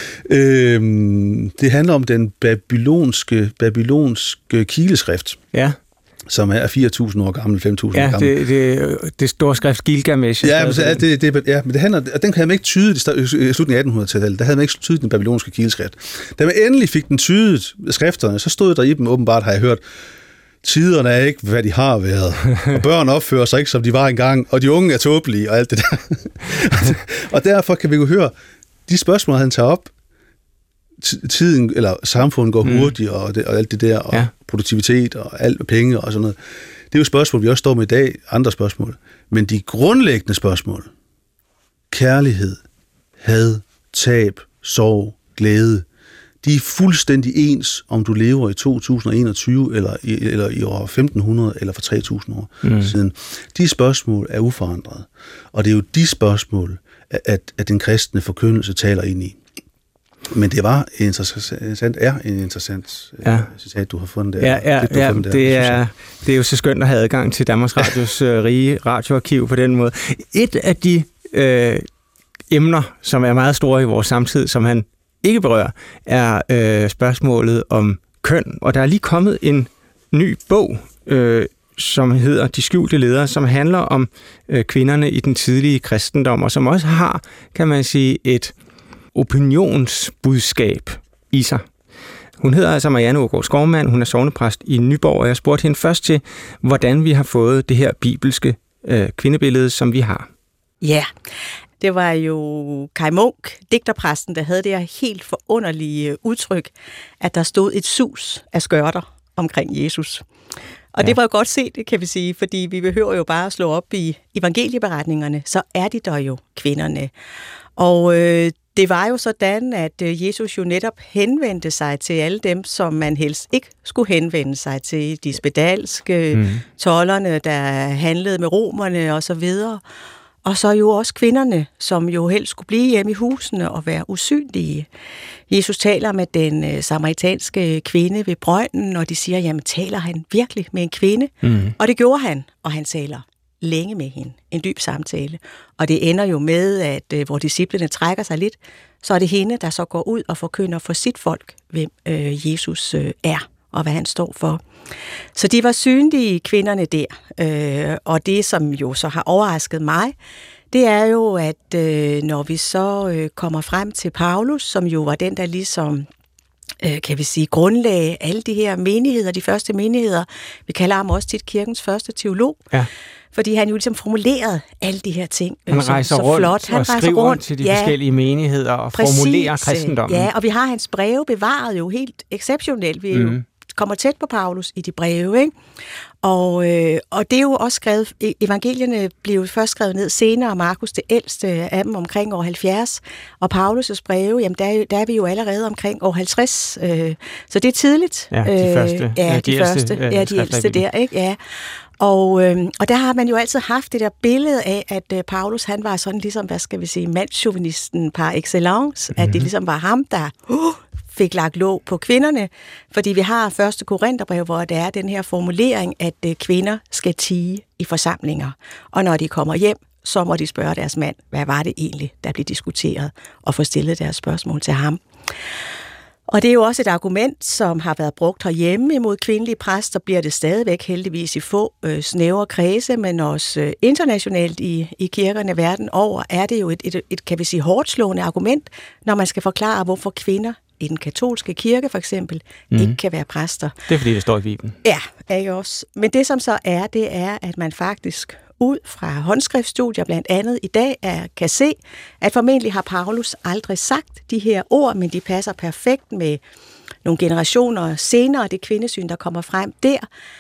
Øhm, det handler om den babylonske, babylonske kileskrift. Ja. Som er fire tusind år gammel, fem tusind ja, år gammel. Det, det, det store skrift Gilgamesh. Ja, men, det, det, ja, men det handler, og den havde man ikke tydet i slutningen af attenhundredetallet. Der havde man ikke tydet den babylonske kileskrift. Da man endelig fik den tydet, skrifterne, så stod der i dem åbenbart, har jeg hørt, tiderne er ikke, hvad de har været. Og børn opfører sig ikke, som de var engang, og de unge er tåbelige, og alt det der. Og derfor kan vi jo høre, de spørgsmål, han tager op, tiden, eller samfundet går hurtigt, mm. og, det, og alt det der, og ja. produktivitet, og alt med penge, og sådan noget. Det er jo spørgsmål, vi også står med i dag, andre spørgsmål. Men de grundlæggende spørgsmål, kærlighed, had, tab, sorg, glæde, de er fuldstændig ens, om du lever i to tusind og enogtyve, eller i, eller i år femten hundrede, eller for tre tusind år mm. siden. De spørgsmål er uforandrede. Og det er jo de spørgsmål, at, at den kristne forkyndelse taler ind i. Men det var interessant, er en interessant ja. citat, du har fundet der. Ja, ja, det, ja, fundet der, det, er, det er jo så skønt at have adgang til Danmarks Radios øh, rige radioarkiv på den måde. Et af de øh, emner, som er meget store i vores samtid, som han ikke berører, er øh, spørgsmålet om køn. Og der er lige kommet en ny bog, øh, som hedder De skjulte ledere, som handler om øh, kvinderne i den tidlige kristendom, og som også har, kan man sige, et opinionsbudskab i sig. Hun hedder altså Marianne Aagaard Skovmand, hun er sognepræst i Nyborg, og jeg spurgte hende først til, hvordan vi har fået det her bibelske øh, kvindebillede, som vi har. Ja, det var jo Kaj Munk, digterpræsten, der havde det her helt forunderlige udtryk, at der stod et sus af skørter omkring Jesus. Og ja. det var jo godt set, kan vi sige, fordi vi behøver jo bare at slå op i evangelieberetningerne, så er de der jo kvinderne. Og øh, det var jo sådan, at Jesus jo netop henvendte sig til alle dem, som man helst ikke skulle henvende sig til. De spedalske, mm. tolderne, der handlede med romerne og så videre. Og så jo også kvinderne, som jo helst skulle blive hjemme i husene og være usynlige. Jesus taler med den samaritanske kvinde ved brønden, og de siger, jamen taler han virkelig med en kvinde? Mm. Og det gjorde han, og han taler længe med hende. En dyb samtale. Og det ender jo med, at øh, hvor disciplene trækker sig lidt, så er det hende, der så går ud og forkynder for sit folk, hvem øh, Jesus øh, er, og hvad han står for. Så de var synlige, kvinderne der. Øh, og det, som jo så har overrasket mig, det er jo, at øh, når vi så øh, kommer frem til Paulus, som jo var den, der ligesom øh, kan vi sige, grundlagde alle de her menigheder, de første menigheder. Vi kalder ham også tit kirkens første teolog. Ja. Fordi han jo ligesom formulerede alle de her ting. Han øh, rejser så rundt flot. Han og skriver rundt til de ja, forskellige menigheder og præcis, formulerer kristendommen. Ja, og vi har hans breve bevaret jo helt exceptionelt. Vi mm. jo kommer tæt på Paulus i de breve, ikke? Og, øh, og det er jo også skrevet, evangelierne blev jo først skrevet ned senere, Markus det ældste af dem omkring år halvfjerds, og Paulus' breve, jamen der, der er vi jo allerede omkring år halvtreds, øh, så det er tidligt. Ja, de første. Øh, ja, de, de første, øh, ja, de ældste der, ikke? Ja. Og, øh, og der har man jo altid haft det der billede af, at øh, Paulus, han var sådan ligesom, hvad skal vi sige, mandschauvinisten par excellence, mm-hmm. at det ligesom var ham, der uh, fik lagt låg på kvinderne, fordi vi har første Korintherbrev, hvor der er den her formulering, at øh, kvinder skal tie i forsamlinger, og når de kommer hjem, så må de spørge deres mand, hvad var det egentlig, der blev diskuteret, og få stillet deres spørgsmål til ham. Og det er jo også et argument, som har været brugt herhjemme imod kvindelige præster, bliver det stadigvæk heldigvis i få øh, snævre kredse, men også øh, internationalt i, i kirkerne verden over, er det jo et, et, et, kan vi sige, hårdt slående argument, når man skal forklare, hvorfor kvinder i den katolske kirke for eksempel mm. ikke kan være præster. Det er fordi, det står i Bibelen. Ja, ikke også. Men det som så er, det er, at man faktisk ud fra håndskriftstudier blandt andet i dag er, kan se, at formentlig har Paulus aldrig sagt de her ord, men de passer perfekt med nogle generationer senere, det kvindesyn, der kommer frem der.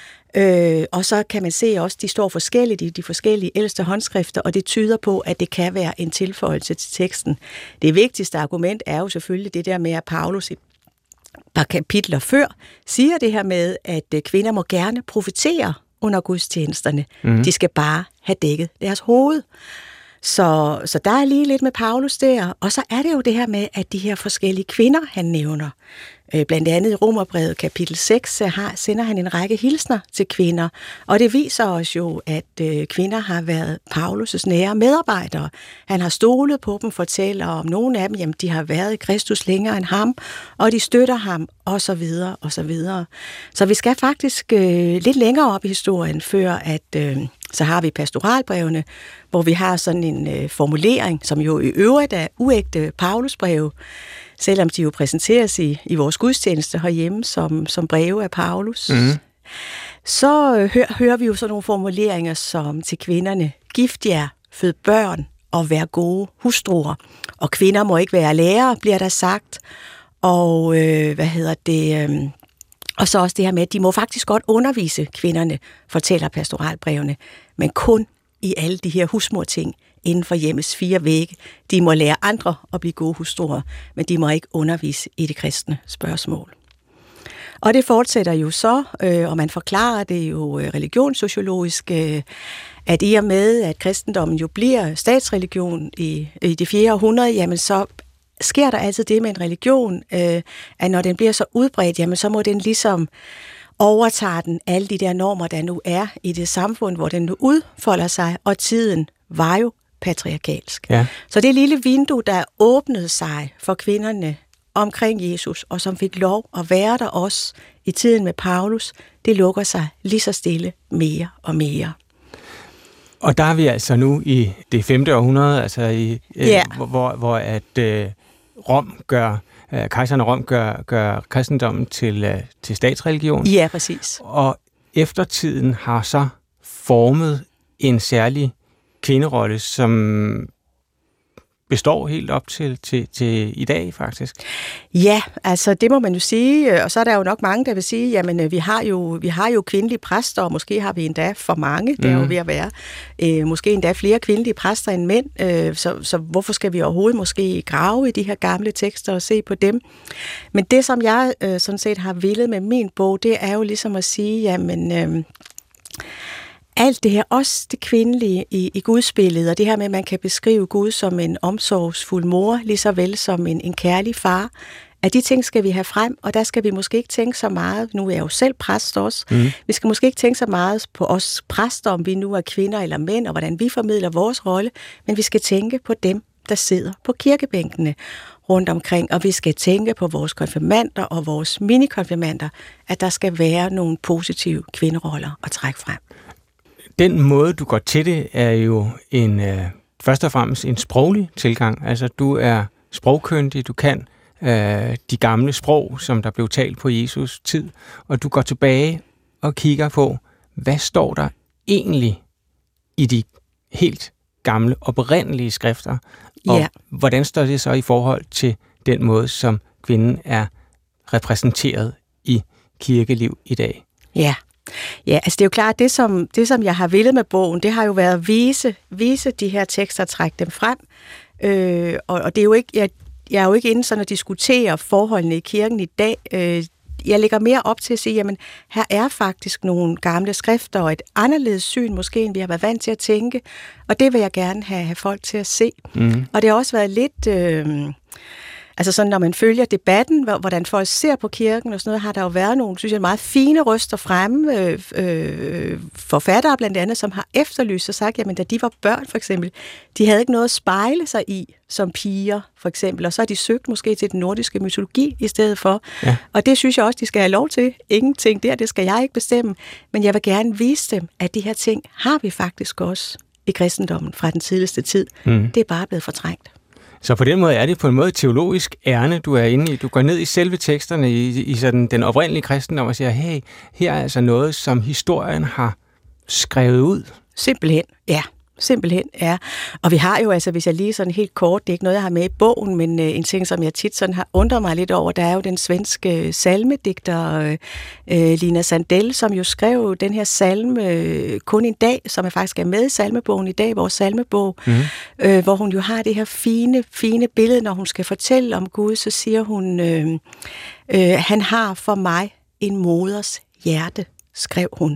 Øh, og så kan man se også, de står forskelligt i de forskellige ældste håndskrifter, og det tyder på, at det kan være en tilføjelse til teksten. Det vigtigste argument er jo selvfølgelig det der med, at Paulus et par kapitler før siger det her med, at kvinder må gerne profetere under gudstjenesterne. Mm. De skal bare have dækket deres hoved. Så, så der er lige lidt med Paulus der. Og så er det jo det her med, at de her forskellige kvinder, han nævner, Blandt andet i Romerbrevet kapitel seks har, sender han en række hilsner til kvinder, og det viser os jo, at øh, kvinder har været Paulus' nære medarbejdere. Han har stolet på dem, fortæller om nogle af dem, jamen de har været i Kristus længere end ham, og de støtter ham, og så videre, og så videre. Så vi skal faktisk øh, lidt længere op i historien, før at øh, så har vi pastoralbrevene, hvor vi har sådan en øh, formulering, som jo i øvrigt er uægte Paulusbreve, selvom de jo præsenteres i, i vores gudstjeneste herhjemme som, som breve af Paulus. Mm. Så øh, hør, hører vi jo sådan nogle formuleringer som til kvinderne: gift jer, fød børn og vær gode hustruer. Og kvinder må ikke være lærere, bliver der sagt. Og øh, hvad hedder det? Øh, og så også det her med, at de må faktisk godt undervise kvinderne, fortæller pastoralbrevene, men kun i alle de her husmorting inden for hjemmets fire vægge. De må lære andre at blive gode hustruer, men de må ikke undervise i det kristne spørgsmål. Og det fortsætter jo så, øh, og man forklarer det jo religionssociologisk, øh, at i og med, at kristendommen jo bliver statsreligion i, i det fjerde århundrede, jamen så sker der altid det med en religion, øh, at når den bliver så udbredt, jamen så må den ligesom overtage den alle de der normer, der nu er i det samfund, hvor den nu udfolder sig, og tiden var jo patriarkalsk. Ja. Så det lille vindue, der åbnede sig for kvinderne omkring Jesus, og som fik lov at være der også i tiden med Paulus, det lukker sig lige så stille mere og mere. Og der er vi altså nu i det femte århundrede, altså i, yeah. øh, hvor, hvor at øh, Rom gør, øh, kejseren af Rom gør, gør kristendommen til, øh, til statsreligion. Ja, præcis. Og eftertiden har så formet en særlig kvinderolle, som består helt op til, til, til i dag, faktisk. Ja, altså det må man jo sige, og så er der jo nok mange, der vil sige, jamen vi har jo, vi har jo kvindelige præster, og måske har vi endda for mange, det er jo ved at være, øh, måske endda flere kvindelige præster end mænd, øh, så, så hvorfor skal vi overhovedet måske grave i de her gamle tekster og se på dem? Men det, som jeg øh, sådan set har villet med min bog, det er jo ligesom at sige, jamen øh, alt det her, også det kvindelige i, i gudsbilledet, og det her med, at man kan beskrive Gud som en omsorgsfuld mor, lige så vel som en, en kærlig far, at de ting skal vi have frem, og der skal vi måske ikke tænke så meget, nu er jeg jo selv præst også, mm. vi skal måske ikke tænke så meget på os præster, om vi nu er kvinder eller mænd, og hvordan vi formidler vores rolle, men vi skal tænke på dem, der sidder på kirkebænkene rundt omkring, og vi skal tænke på vores konfirmander og vores minikonfirmander, at der skal være nogle positive kvinderoller at trække frem. Den måde, du går til det, er jo en øh, først og fremmest en sproglig tilgang. Altså, du er sprogkyndig, du kan øh, de gamle sprog, som der blev talt på Jesus tid, og du går tilbage og kigger på, hvad står der egentlig i de helt gamle, oprindelige skrifter, og yeah. hvordan står det så i forhold til den måde, som kvinden er repræsenteret i kirkeliv i dag? Ja. Yeah. Ja, altså det er jo klart, at det som, det, som jeg har villet med bogen, det har jo været at vise, vise de her tekster og trække dem frem. Øh, og, og det er jo ikke, jeg, jeg er jo ikke inde sådan at diskutere forholdene i kirken i dag. Øh, jeg lægger mere op til at sige, jamen her er faktisk nogle gamle skrifter og et anderledes syn måske, end vi har været vant til at tænke. Og det vil jeg gerne have, have folk til at se. Mm. Og det har også været lidt... Øh, Altså sådan, når man følger debatten, hvordan folk ser på kirken og sådan noget, har der jo været nogle, synes jeg, meget fine røster fremme, øh, øh, forfattere blandt andet, som har efterlyst og sagt, jamen da de var børn for eksempel, de havde ikke noget at spejle sig i som piger for eksempel, og så har de søgt måske til den nordiske mytologi i stedet for. Ja. Og det synes jeg også, de skal have lov til. Ingenting der, det skal jeg ikke bestemme, men jeg vil gerne vise dem, at de her ting har vi faktisk også i kristendommen fra den tidligste tid. Mm. Det er bare blevet fortrængt. Så på den måde er det på en måde teologisk ærne, du er inde i. Du går ned i selve teksterne i, i sådan den oprindelige kristendom og siger, hey, her er altså noget, som historien har skrevet ud. Simpelthen, ja. Simpelthen, ja. Og vi har jo altså, hvis jeg lige sådan helt kort, det er ikke noget, jeg har med i bogen, men øh, en ting, som jeg tit sådan har undret mig lidt over, der er jo den svenske salmedigter øh, Lina Sandell, som jo skrev den her salme øh, kun en dag, som er faktisk er med i salmebogen i dag, vores salmebog, mm. øh, hvor hun jo har det her fine, fine billede, når hun skal fortælle om Gud, så siger hun, øh, øh, han har for mig en moders hjerte, skrev hun.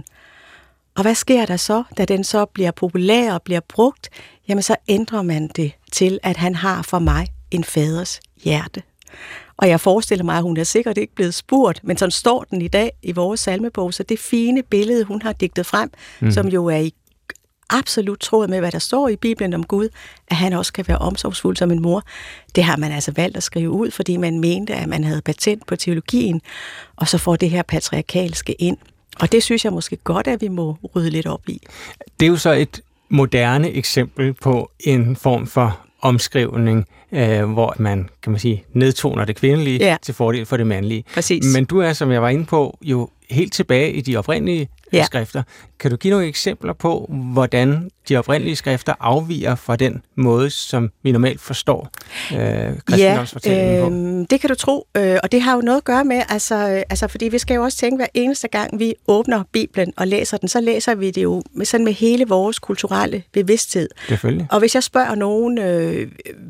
Og hvad sker der så, da den så bliver populær og bliver brugt? Jamen så ændrer man det til, at han har for mig en faders hjerte. Og jeg forestiller mig, at hun er sikkert ikke blevet spurgt, men sådan står den i dag i vores salmebog, så det fine billede, hun har digtet frem, mm. som jo er i absolut tråd med, hvad der står i Bibelen om Gud, at han også kan være omsorgsfuld som en mor. Det har man altså valgt at skrive ud, fordi man mente, at man havde patent på teologien, og så får det her patriarkalske ind. Og det synes jeg måske godt, at vi må rydde lidt op i. Det er jo så et moderne eksempel på en form for omskrivning, øh, hvor man, kan man sige, nedtoner det kvindelige ja. til fordel for det mandlige. Præcis. Men du er, som jeg var inde på, jo helt tilbage i de oprindelige ja. skrifter. Kan du give nogle eksempler på, hvordan de oprindelige skrifter afviger fra den måde, som vi normalt forstår øh, kristendomsfortællingen ja, øh, på? det kan du tro, øh, og det har jo noget at gøre med, altså, altså, fordi vi skal jo også tænke, hver eneste gang vi åbner Bibelen og læser den, så læser vi det jo med, sådan med hele vores kulturelle bevidsthed. Selvfølgelig. Og hvis jeg spørger nogen, øh,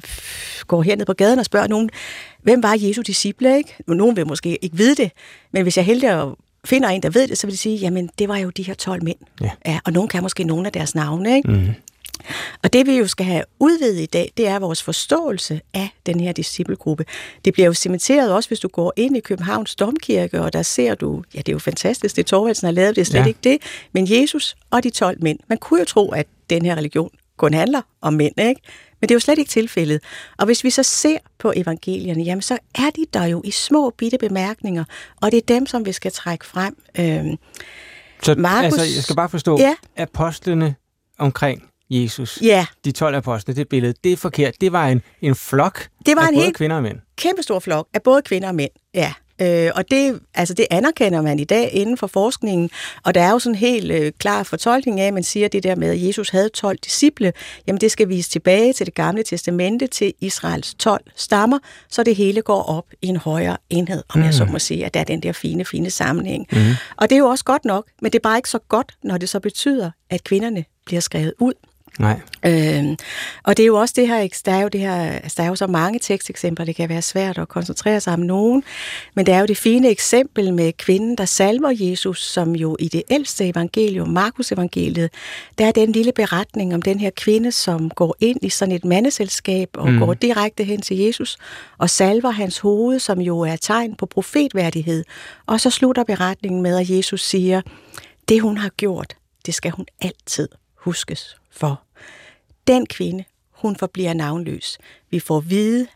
går herned på gaden og spørger nogen, hvem var Jesu disciple, ikke? Nogen vil måske ikke vide det, men hvis jeg er heldig at finder en, der ved det, så vil de sige, jamen det var jo de her tolv mænd. Ja. Ja, og nogen kan måske nogle af deres navne, ikke? Mm. Og det vi jo skal have udvidet i dag, det er vores forståelse af den her disciplegruppe. Det bliver jo cementeret også, hvis du går ind i Københavns Domkirke, og der ser du, ja det er jo fantastisk, det Thorvaldsen har lavet, det er slet ja. ikke det, men Jesus og de tolv mænd. Man kunne jo tro, at den her religion kun handler om mænd, ikke? Men det er jo slet ikke tilfældet. Og hvis vi så ser på evangelierne, jamen så er de der jo i små bitte bemærkninger, og det er dem, som vi skal trække frem. Øhm, så Markus, altså, jeg skal bare forstå, ja. apostlene omkring Jesus, ja. de tolv apostle, det billede, det er forkert. Det var en, en flok det var af en både helt kvinder og mænd. Kæmpestor flok af både kvinder og mænd, ja. Øh, og det, altså det anerkender man i dag inden for forskningen, og der er jo sådan en helt øh, klar fortolkning af, at man siger det der med, at Jesus havde tolv disciple, jamen det skal vise tilbage til det gamle testamente, til Israels tolv stammer, så det hele går op i en højere enhed, om mm. jeg så må sige, at der er den der fine, fine sammenhæng. Mm. Og det er jo også godt nok, men det er bare ikke så godt, når det så betyder, at kvinderne bliver skrevet ud. Nej. Øhm, og det er jo også det her, der er jo, det her, altså der er jo så mange teksteksempler, det kan være svært at koncentrere sig om nogen, men det er jo det fine eksempel med kvinden, der salver Jesus, som jo i det ældste evangelium, Markus evangeliet, der er den lille beretning om den her kvinde, som går ind i sådan et mandeselskab og mm. går direkte hen til Jesus og salver hans hoved, som jo er tegn på profetværdighed. Og så slutter beretningen med, at Jesus siger, det hun har gjort, det skal hun altid huskes for. Den kvinde, hun forbliver navnløs. Vi får vide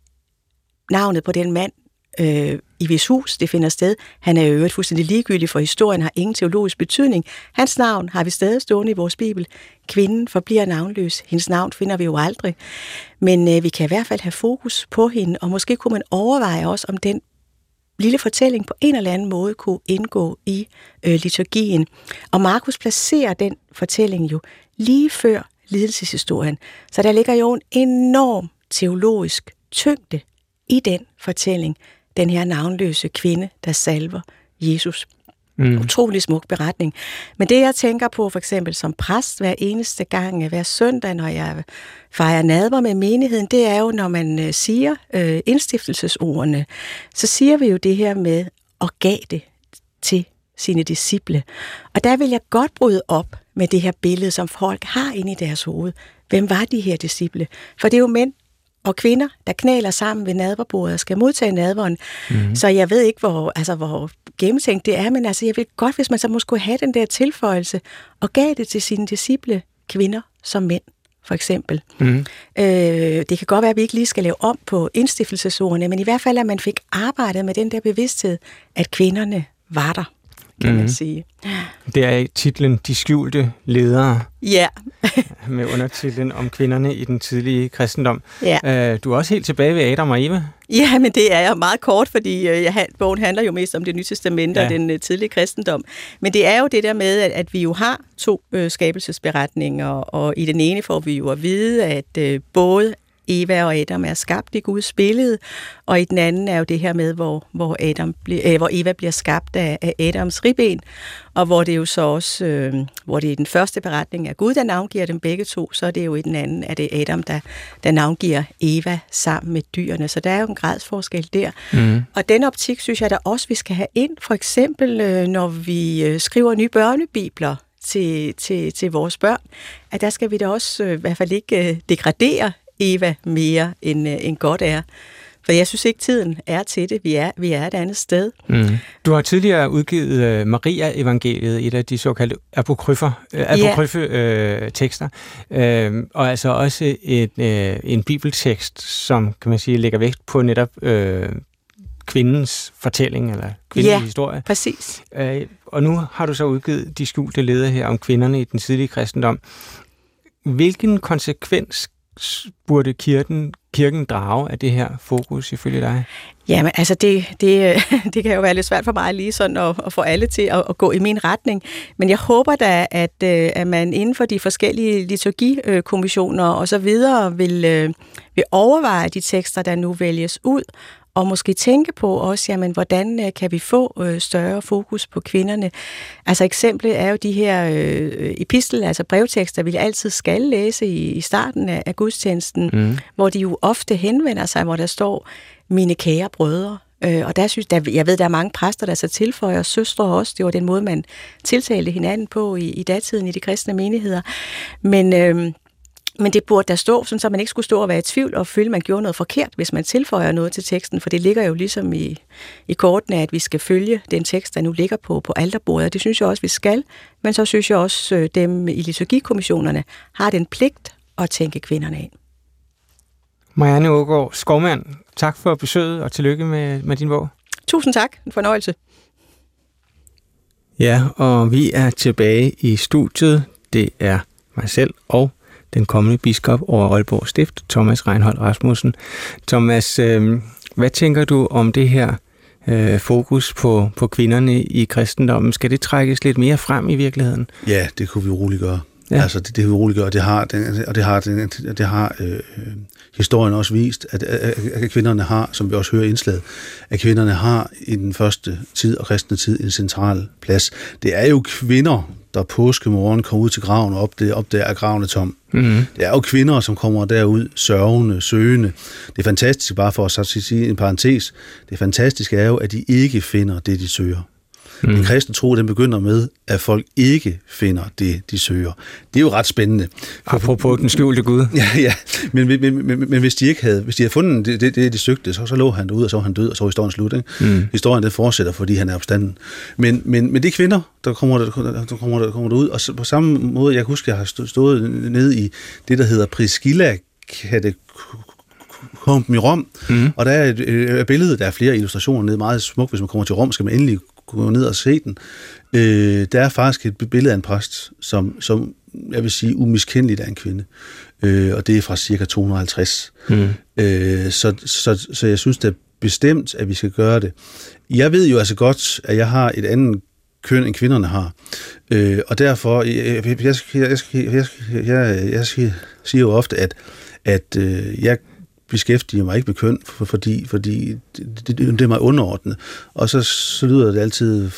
navnet på den mand, øh, i hvis hus det finder sted. Han er jo øvrigt fuldstændig ligegyldig, for historien har ingen teologisk betydning. Hans navn har vi stadig stående i vores bibel. Kvinden forbliver navnløs. Hendes navn finder vi jo aldrig. Men øh, vi kan i hvert fald have fokus på hende, og måske kunne man overveje også, om den lille fortælling på en eller anden måde kunne indgå i øh, liturgien. Og Markus placerer den fortælling jo lige før lidelseshistorien. Så der ligger jo en enorm teologisk tyngde i den fortælling, den her navnløse kvinde, der salver Jesus. Mm. Utrolig smuk beretning. Men det, jeg tænker på for eksempel som præst hver eneste gang, hver søndag, når jeg fejrer nadver med menigheden, det er jo, når man siger øh, indstiftelsesordene, så siger vi jo det her med at gav det til sine disciple. Og der vil jeg godt bryde op med det her billede, som folk har inde i deres hoved. Hvem var de her disciple? For det er jo mænd og kvinder, der knæler sammen ved nadverbordet og skal modtage nadveren. Mm-hmm. Så jeg ved ikke, hvor, altså, hvor gennemtænkt det er, men altså, jeg vil godt, hvis man så måske have den der tilføjelse og gav det til sine disciple, kvinder som mænd, for eksempel. Mm-hmm. Øh, det kan godt være, at vi ikke lige skal lave om på indstiftelsesordene, men i hvert fald, at man fik arbejdet med den der bevidsthed, at kvinderne var der, kan mm-hmm. man sige. Det er titlen De skjulte ledere. Ja. Med undertitlen om kvinderne i den tidlige kristendom. Ja. Du er også helt tilbage ved Adam og Eva. Ja, men det er jeg meget kort, fordi jeg, bogen handler jo mest om det nye testamente ja. og den tidlige kristendom. Men det er jo det der med, at, at vi jo har to øh, skabelsesberetninger, og i den ene får vi jo at vide, at øh, både Eva og Adam er skabt i Guds billede, og i den anden er jo det her med, hvor, hvor, Adam bli, øh, hvor Eva bliver skabt af, af Adams ribben, og hvor det jo så også, øh, hvor det i den første beretning er Gud, der navngiver dem begge to, så er det jo i den anden, at det er Adam, der, der navngiver Eva sammen med dyrene, så der er jo en gradsforskel der. Mm. Og den optik, synes jeg da også, vi skal have ind, for eksempel øh, når vi øh, skriver nye børnebibler til, til, til vores børn, at der skal vi da også øh, i hvert fald ikke øh, degradere Eva mere, end, end godt er. For jeg synes ikke, tiden er til det. Vi er, vi er et andet sted. Mm. Du har tidligere udgivet uh, Maria-evangeliet, et af de såkaldte apokryfer, uh, apokryfe uh, tekster, uh, og altså også et, uh, en bibeltekst, som kan man sige lægger vægt på netop uh, kvindens fortælling, eller kvindens ja, historie. Præcis. Uh, og nu har du så udgivet De skjulte leder her om kvinderne i den tidlige kristendom. Hvilken konsekvens burde kirken, kirken drage af det her fokus ifølge dig? Jamen, altså det, det, det kan jo være lidt svært for mig lige sådan at, at få alle til at, at gå i min retning. Men jeg håber da, at, at man inden for de forskellige liturgikommissioner og så videre vil, vil overveje de tekster, der nu vælges ud, og måske tænke på også, jamen, hvordan kan vi få øh, større fokus på kvinderne. Altså eksemplet er jo de her øh, epistel, altså brevtekster, vi altid skal læse i, i starten af, af gudstjenesten, mm. hvor de jo ofte henvender sig, hvor der står, mine kære brødre. Øh, og der synes der, jeg ved, der er mange præster, der så tilføjer, søstre også. Det var den måde, man tiltalte hinanden på i, i datiden i de kristne menigheder. Men... Øh, Men det burde der stå, sådan, så man ikke skulle stå og være i tvivl og føle, at man gjorde noget forkert, hvis man tilføjer noget til teksten, for det ligger jo ligesom i, i kortene, at vi skal følge den tekst, der nu ligger på, på alterbordet. Det synes jeg også, vi skal, men så synes jeg også, at dem i liturgikommissionerne har den pligt at tænke kvinderne ind. Marianne Aagaard Skovmand, tak for besøget og tillykke med, med din bog. Tusind tak, en fornøjelse. Ja, og vi er tilbage i studiet. Det er mig selv og den kommende biskop over Aalborg Stift, Thomas Reinhold Rasmussen. Thomas, øh, hvad tænker du om det her øh, fokus på, på kvinderne i kristendommen? Skal det trækkes lidt mere frem i virkeligheden? Ja, det kunne vi roligt gøre. Ja. Altså, det, det kan vi roligt gøre, og det har, det, og det har, det, det har øh, historien også vist, at, at, at kvinderne har, som vi også hører i indslaget, at kvinderne har i den første tid og kristne tid en central plads. Det er jo kvinder, der påskemorgen kommer ud til graven og opdager, opdager at graven er tom. Mm-hmm. Det er jo kvinder, som kommer derud sørgende, søgende. Det er fantastisk, bare for at sige en parentes, det fantastiske er jo, at de ikke finder det, de søger. Mm. Den kristne tro, den begynder med, at folk ikke finder det, de søger. Det er jo ret spændende. Apropos den skjulte Gud. Ja, ja. Men, men, men, men, men hvis de ikke havde, hvis de havde fundet det, det, det de søgte, så, så lå han derude, og så var han død, og så var historien slut. Ikke? Mm. Historien, det fortsætter, fordi han er opstanden. Men, men, men det er kvinder, der kommer der, der, kommer der, kommer derud, og så, på samme måde, jeg kan huske, jeg har stået nede i det, der hedder Priscilla Katakomben i Rom, mm. og der er et, et billede, der er flere illustrationer nede, meget smukt. Hvis man kommer til Rom, skal man endelig gå ned og se den. Øh, der er faktisk et billede af en præst, som, som jeg vil sige, umiskendeligt er en kvinde. Øh, og det er fra cirka to hundrede og halvtreds. Mm. Øh, så, så, så jeg synes, det er bestemt, at vi skal gøre det. Jeg ved jo altså godt, at jeg har et andet køn, end kvinderne har. Øh, og derfor, jeg, jeg, jeg, jeg, jeg, jeg, jeg, jeg siger jo ofte, at, at øh, jeg beskæftiger mig ikke med køn, for, fordi, fordi det, det, det er mig underordnet. Og så, så lyder det altid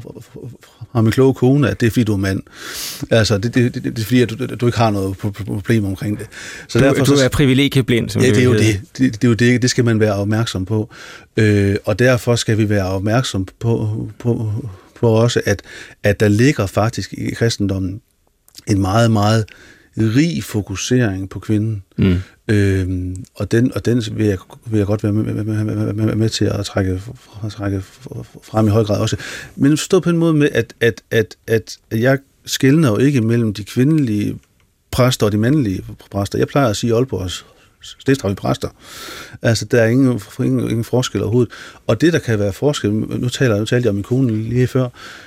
fra min kloge kone, at det er fordi, du er mand. Altså, det, det, det, det er fordi, at du, du ikke har noget problem omkring det. Så du, derfor, du så, er privilegieblind, som ja, det er jo det. Det, det er jo det. Det skal man være opmærksom på. Øh, og derfor skal vi være opmærksom på, på, på også, at, at der ligger faktisk i kristendommen en meget, meget rig fokusering på kvinden. Mm. Øhm, og den, og den vil, jeg, vil jeg godt være med, med, med, med, med til at trække, trække frem i høj grad også. Men forstå på en måde med, at, at, at, at jeg skelner jo ikke mellem de kvindelige præster og de mandlige præster. Jeg plejer at sige Aalborgs stiftsrige præster. Altså, der er ingen, ingen, ingen forskel overhovedet. Og det, der kan være forskel, nu taler nu talte jeg om min kone lige før,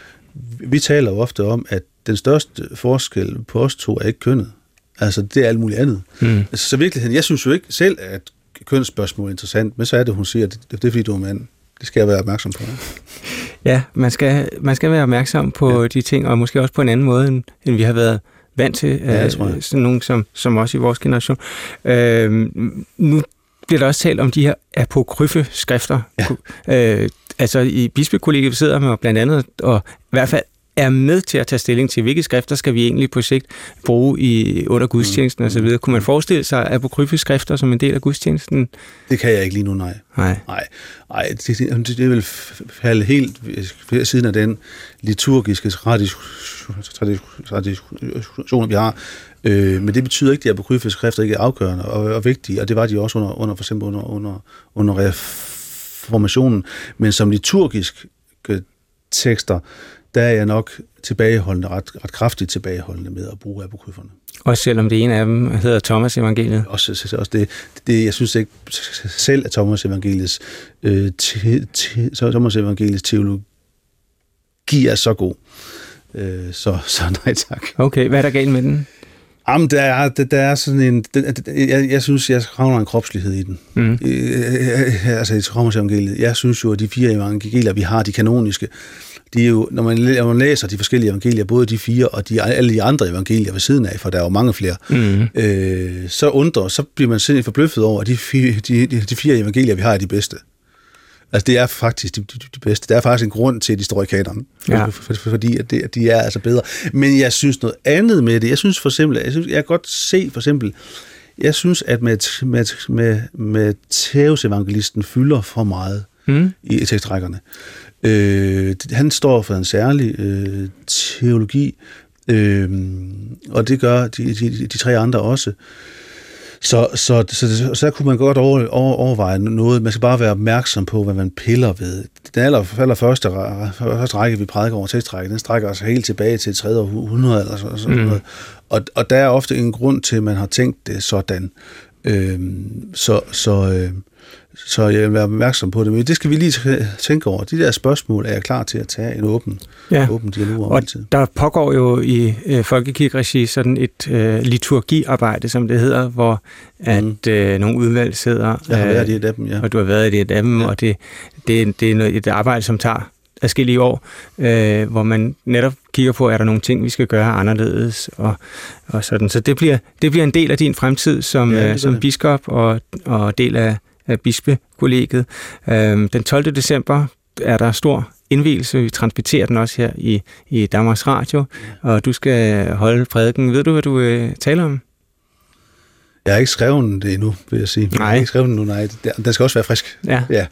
vi taler jo ofte om, at den største forskel på os to er ikke kønnet. Altså, det er alt muligt andet. Mm. Altså, så virkeligheden, jeg synes jo ikke selv, at kønsspørgsmål er interessant, men så er det, hun siger, at det, det er fordi, du er mand. Det skal jeg være opmærksom på. Ja, man skal, man skal være opmærksom på ja. de ting, og måske også på en anden måde, end, end vi har været vant til. Ja, øh, sådan nogen som, som også i vores generation. Øh, nu bliver der også talt om de her apokryfe skrifter. Ja. Øh, altså, i bispekollegiet sidder man blandt andet, og i hvert fald er med til at tage stilling til, hvilke skrifter skal vi egentlig på sigt bruge i, under gudstjenesten mm. osv. Kunne man forestille sig apokryfe skrifter som en del af gudstjenesten? Det kan jeg ikke lige nu, nej. Nej. Nej, nej det, det, det vil falde helt ved siden af den liturgiske tradition, vi har. Øh, men det betyder ikke, at de apokryfe skrifter ikke er afgørende og, og vigtige, og det var de også under, under for eksempel under, under, under reformationen. Men som liturgisk tekster, der er jeg nok tilbageholdende, ret, ret kraftigt tilbageholdende med at bruge apokryferne. Også selvom det ene af dem hedder Thomas evangeliet? Også, også det, det, jeg synes ikke selv, at Thomas evangeliets, øh, te, te, Thomas evangeliets teologi er så god. Øh, så, så nej tak. Okay, hvad er der galt med den? Jamen, der er, der, der er sådan en... Der, jeg, jeg synes, jeg savner en kropslighed i den. Mm. Øh, altså, i Thomas evangeliet. Jeg synes jo, at de fire evangelier, vi har, de kanoniske, de er jo, når man, når man læser de forskellige evangelier, både de fire og de, alle de andre evangelier ved siden af, for der er jo mange flere, mm. øh, så undrer, så bliver man simpelthen forbløffet over, at de fire, de, de fire evangelier, vi har, er de bedste. Altså, det er faktisk de, de, de bedste. Der er faktisk en grund til, at de står i kaneren. Ja. For, for, for, fordi at, det, at de er altså bedre. Men jeg synes noget andet med det. Jeg synes for eksempel, jeg, synes, jeg kan godt se for eksempel, jeg synes, at med, med, med, med Matthæus evangelisten fylder for meget mm. i, i tekstrækkerne. Øh, han står for en særlig øh, teologi, øh, og det gør de, de, de tre andre også. Så, så, så, så, så kunne man godt over, over, overveje noget. Man skal bare være opmærksom på, hvad man piller ved. Den aller, aller første, første række, vi prædiker over tekstrække, den strækker altså helt tilbage til tredje århundrede eller sådan, sådan mm. noget. Og, og der er ofte en grund til, at man har tænkt det sådan. Øhm, så, så, øh, så jeg vil være opmærksom på det. Men det skal vi lige tænke over. De der spørgsmål er jeg klar til at tage en åben, ja. åben dialog om. Og der pågår jo i øh, folkekirkeregi sådan et øh, liturgiarbejde, som det hedder, hvor at mm. øh, nogle udvalg sidder. Jeg har været i et af dem, ja. Og du har været i et af dem, ja. Og det, det, det er et arbejde, som tager adskillige år, øh, hvor man netop kigger på, er der nogle ting, vi skal gøre anderledes, og, og sådan. Så det bliver, det bliver en del af din fremtid som, ja, øh, som biskop, og, og del af, af bispekollegiet. Øh, den tolvte december er der stor indvielse. Vi transmitterer den også her i, i Danmarks Radio, og du skal holde prædiken. Ved du, hvad du øh, taler om? Jeg har ikke skrevet det endnu, vil jeg sige. Nej. Jeg har ikke skrevet den nu, nej. Den skal også være frisk. Ja. Ja,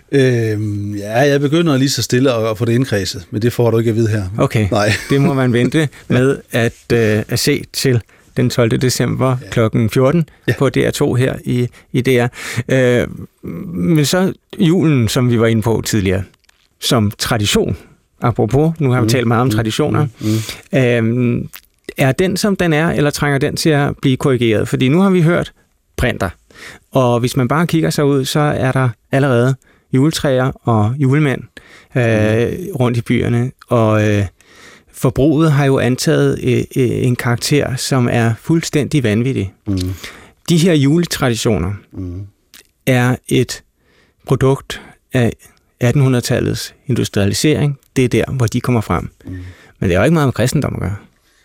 øhm, ja jeg begynder lige så stille at, at få det indkredset, men det får du ikke at vide her. Okay, nej. Det må man vente med at, øh, at se til den tolvte december ja. klokken fjorten ja. på D R to her i, i D R. Øh, men så julen, som vi var inde på tidligere, som tradition, apropos, nu har vi mm. talt meget om traditioner, mm. Mm. Øh, er den, som den er, eller trænger den til at blive korrigeret? Fordi nu har vi hørt printer, og hvis man bare kigger sig ud, så er der allerede juletræer og julemænd øh, rundt i byerne, og øh, forbruget har jo antaget øh, en karakter, som er fuldstændig vanvittig. Mm. De her juletraditioner mm. er et produkt af attenhundredetallets industrialisering. Det er der, hvor de kommer frem. Mm. Men det er jo ikke meget med kristendom at gøre.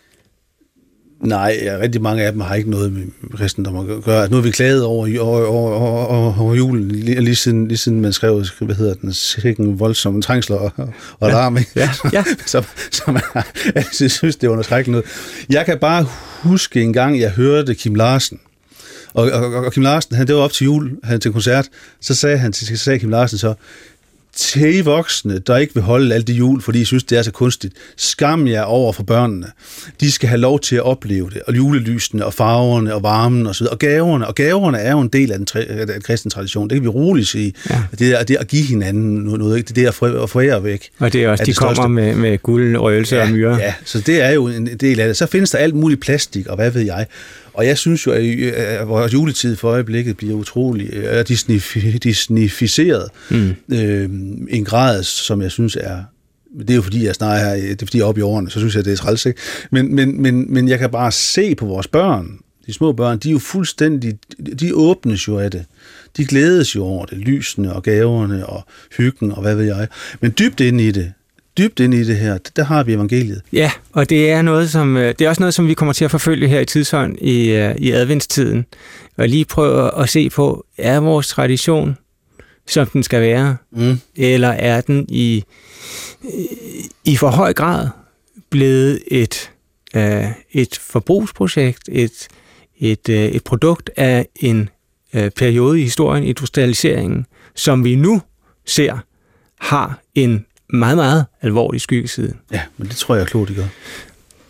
Nej, ja, rigtig mange af dem har ikke noget med kristendom at gøre. Altså, nu har vi klaget over, over, over, over, over julen, lige, lige, siden, lige siden man skrev, hvad hedder den, sikken voldsomme trængsler og, og ja. larm. Ja, ja. så, så man, jeg synes, det er underskrækkeligt noget. Jeg kan bare huske en gang, jeg hørte Kim Larsen, og, og, og Kim Larsen, han, det var op til jul, han til en koncert, så sagde, han, så sagde Kim Larsen så, til I voksne, der ikke vil holde alt det jul, fordi I synes, det er så kunstigt, skam jer over for børnene. De skal have lov til at opleve det, og julelysene, og farverne, og varmen, og så videre. Og gaverne, og gaverne er jo en del af den, af den kristne tradition. Det kan vi roligt sige. Ja. Det, er, det er at give hinanden noget, det er at forære væk. Og det er også, er de kommer største. med, med guld, røgelse ja, og myrer. Ja, så det er jo en del af det. Så findes der alt muligt plastik, og hvad ved jeg. Og jeg synes jo, at vores juletid for øjeblikket bliver utrolig uh, disnificeret. Mm. Øh, en grad, som jeg synes er... Det er jo fordi, jeg snart er, det er fordi jeg er oppe i årene, så synes jeg, det er træls, ikke? Men, men, men, men jeg kan bare se på vores børn, de små børn, de er jo fuldstændig... De åbnes jo af det. De glædes jo over det. Lysene og gaverne og hyggen og hvad ved jeg. Men dybt inde i det, dybt ind i det her, der har vi evangeliet. Ja, og det er noget, som det er også noget, som vi kommer til at forfølge her i Tidshånd i, i adventstiden. Og lige prøve at se på, er vores tradition, som den skal være, mm. eller er den i, i for høj grad blevet et, uh, et forbrugsprojekt, et, et, uh, et produkt af en uh, periode i historien, industrialiseringen, som vi nu ser har en meget, meget alvorlig skyggeside. Ja, men det tror jeg er klogt, de gør.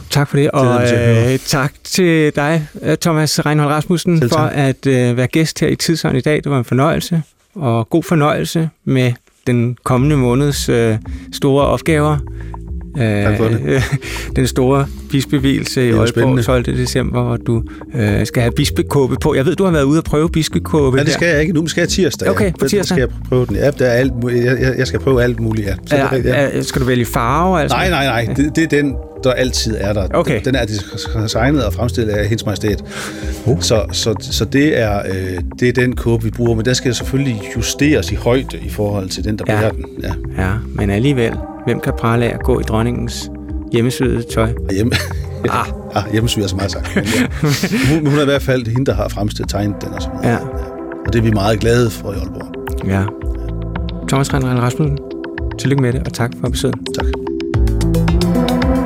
Tak for det, og øh, tak til dig, Thomas Reinhold Rasmussen, for at øh, være gæst her i Tidsånd i dag. Det var en fornøjelse, og god fornøjelse med den kommende måneds øh, store opgaver. Tak for det. Den store bispevielse i Aalborg tolvte december, hvor du øh, skal have bispekåbe på. Jeg ved, du har været ude og prøve bispekåbe. Ja, det skal der. jeg ikke nu. Men skal jeg tirsdag. Okay, på tirsdag. skal jeg prøve den. Ja, der er alt, jeg, jeg skal prøve alt muligt. Ja. Så er, det, ja. er, skal du vælge farve? Altså? Nej, nej, nej. Det, det er den, der altid er der. Okay. Den er designet og fremstillet af Hendes Majestæt. Uh. Så, så, så det, er, øh, det er den kåbe, vi bruger. Men der skal selvfølgelig justeres i højde i forhold til den, der ja. bærer den. Ja. ja, men alligevel. Hvem kan prale af at gå i dronningens hjemmesyede tøj? Hjemme. Ah. ah, hjemmesyde er så meget sagt. Men ja. hun, hun er i hvert fald hende, der har fremstillet tegnet den og så videre. Ja. Og det er vi meget glade for i Aalborg. Ja. Thomas Reinhold Rasmussen, tillykke med det, og tak for besøget. Tak.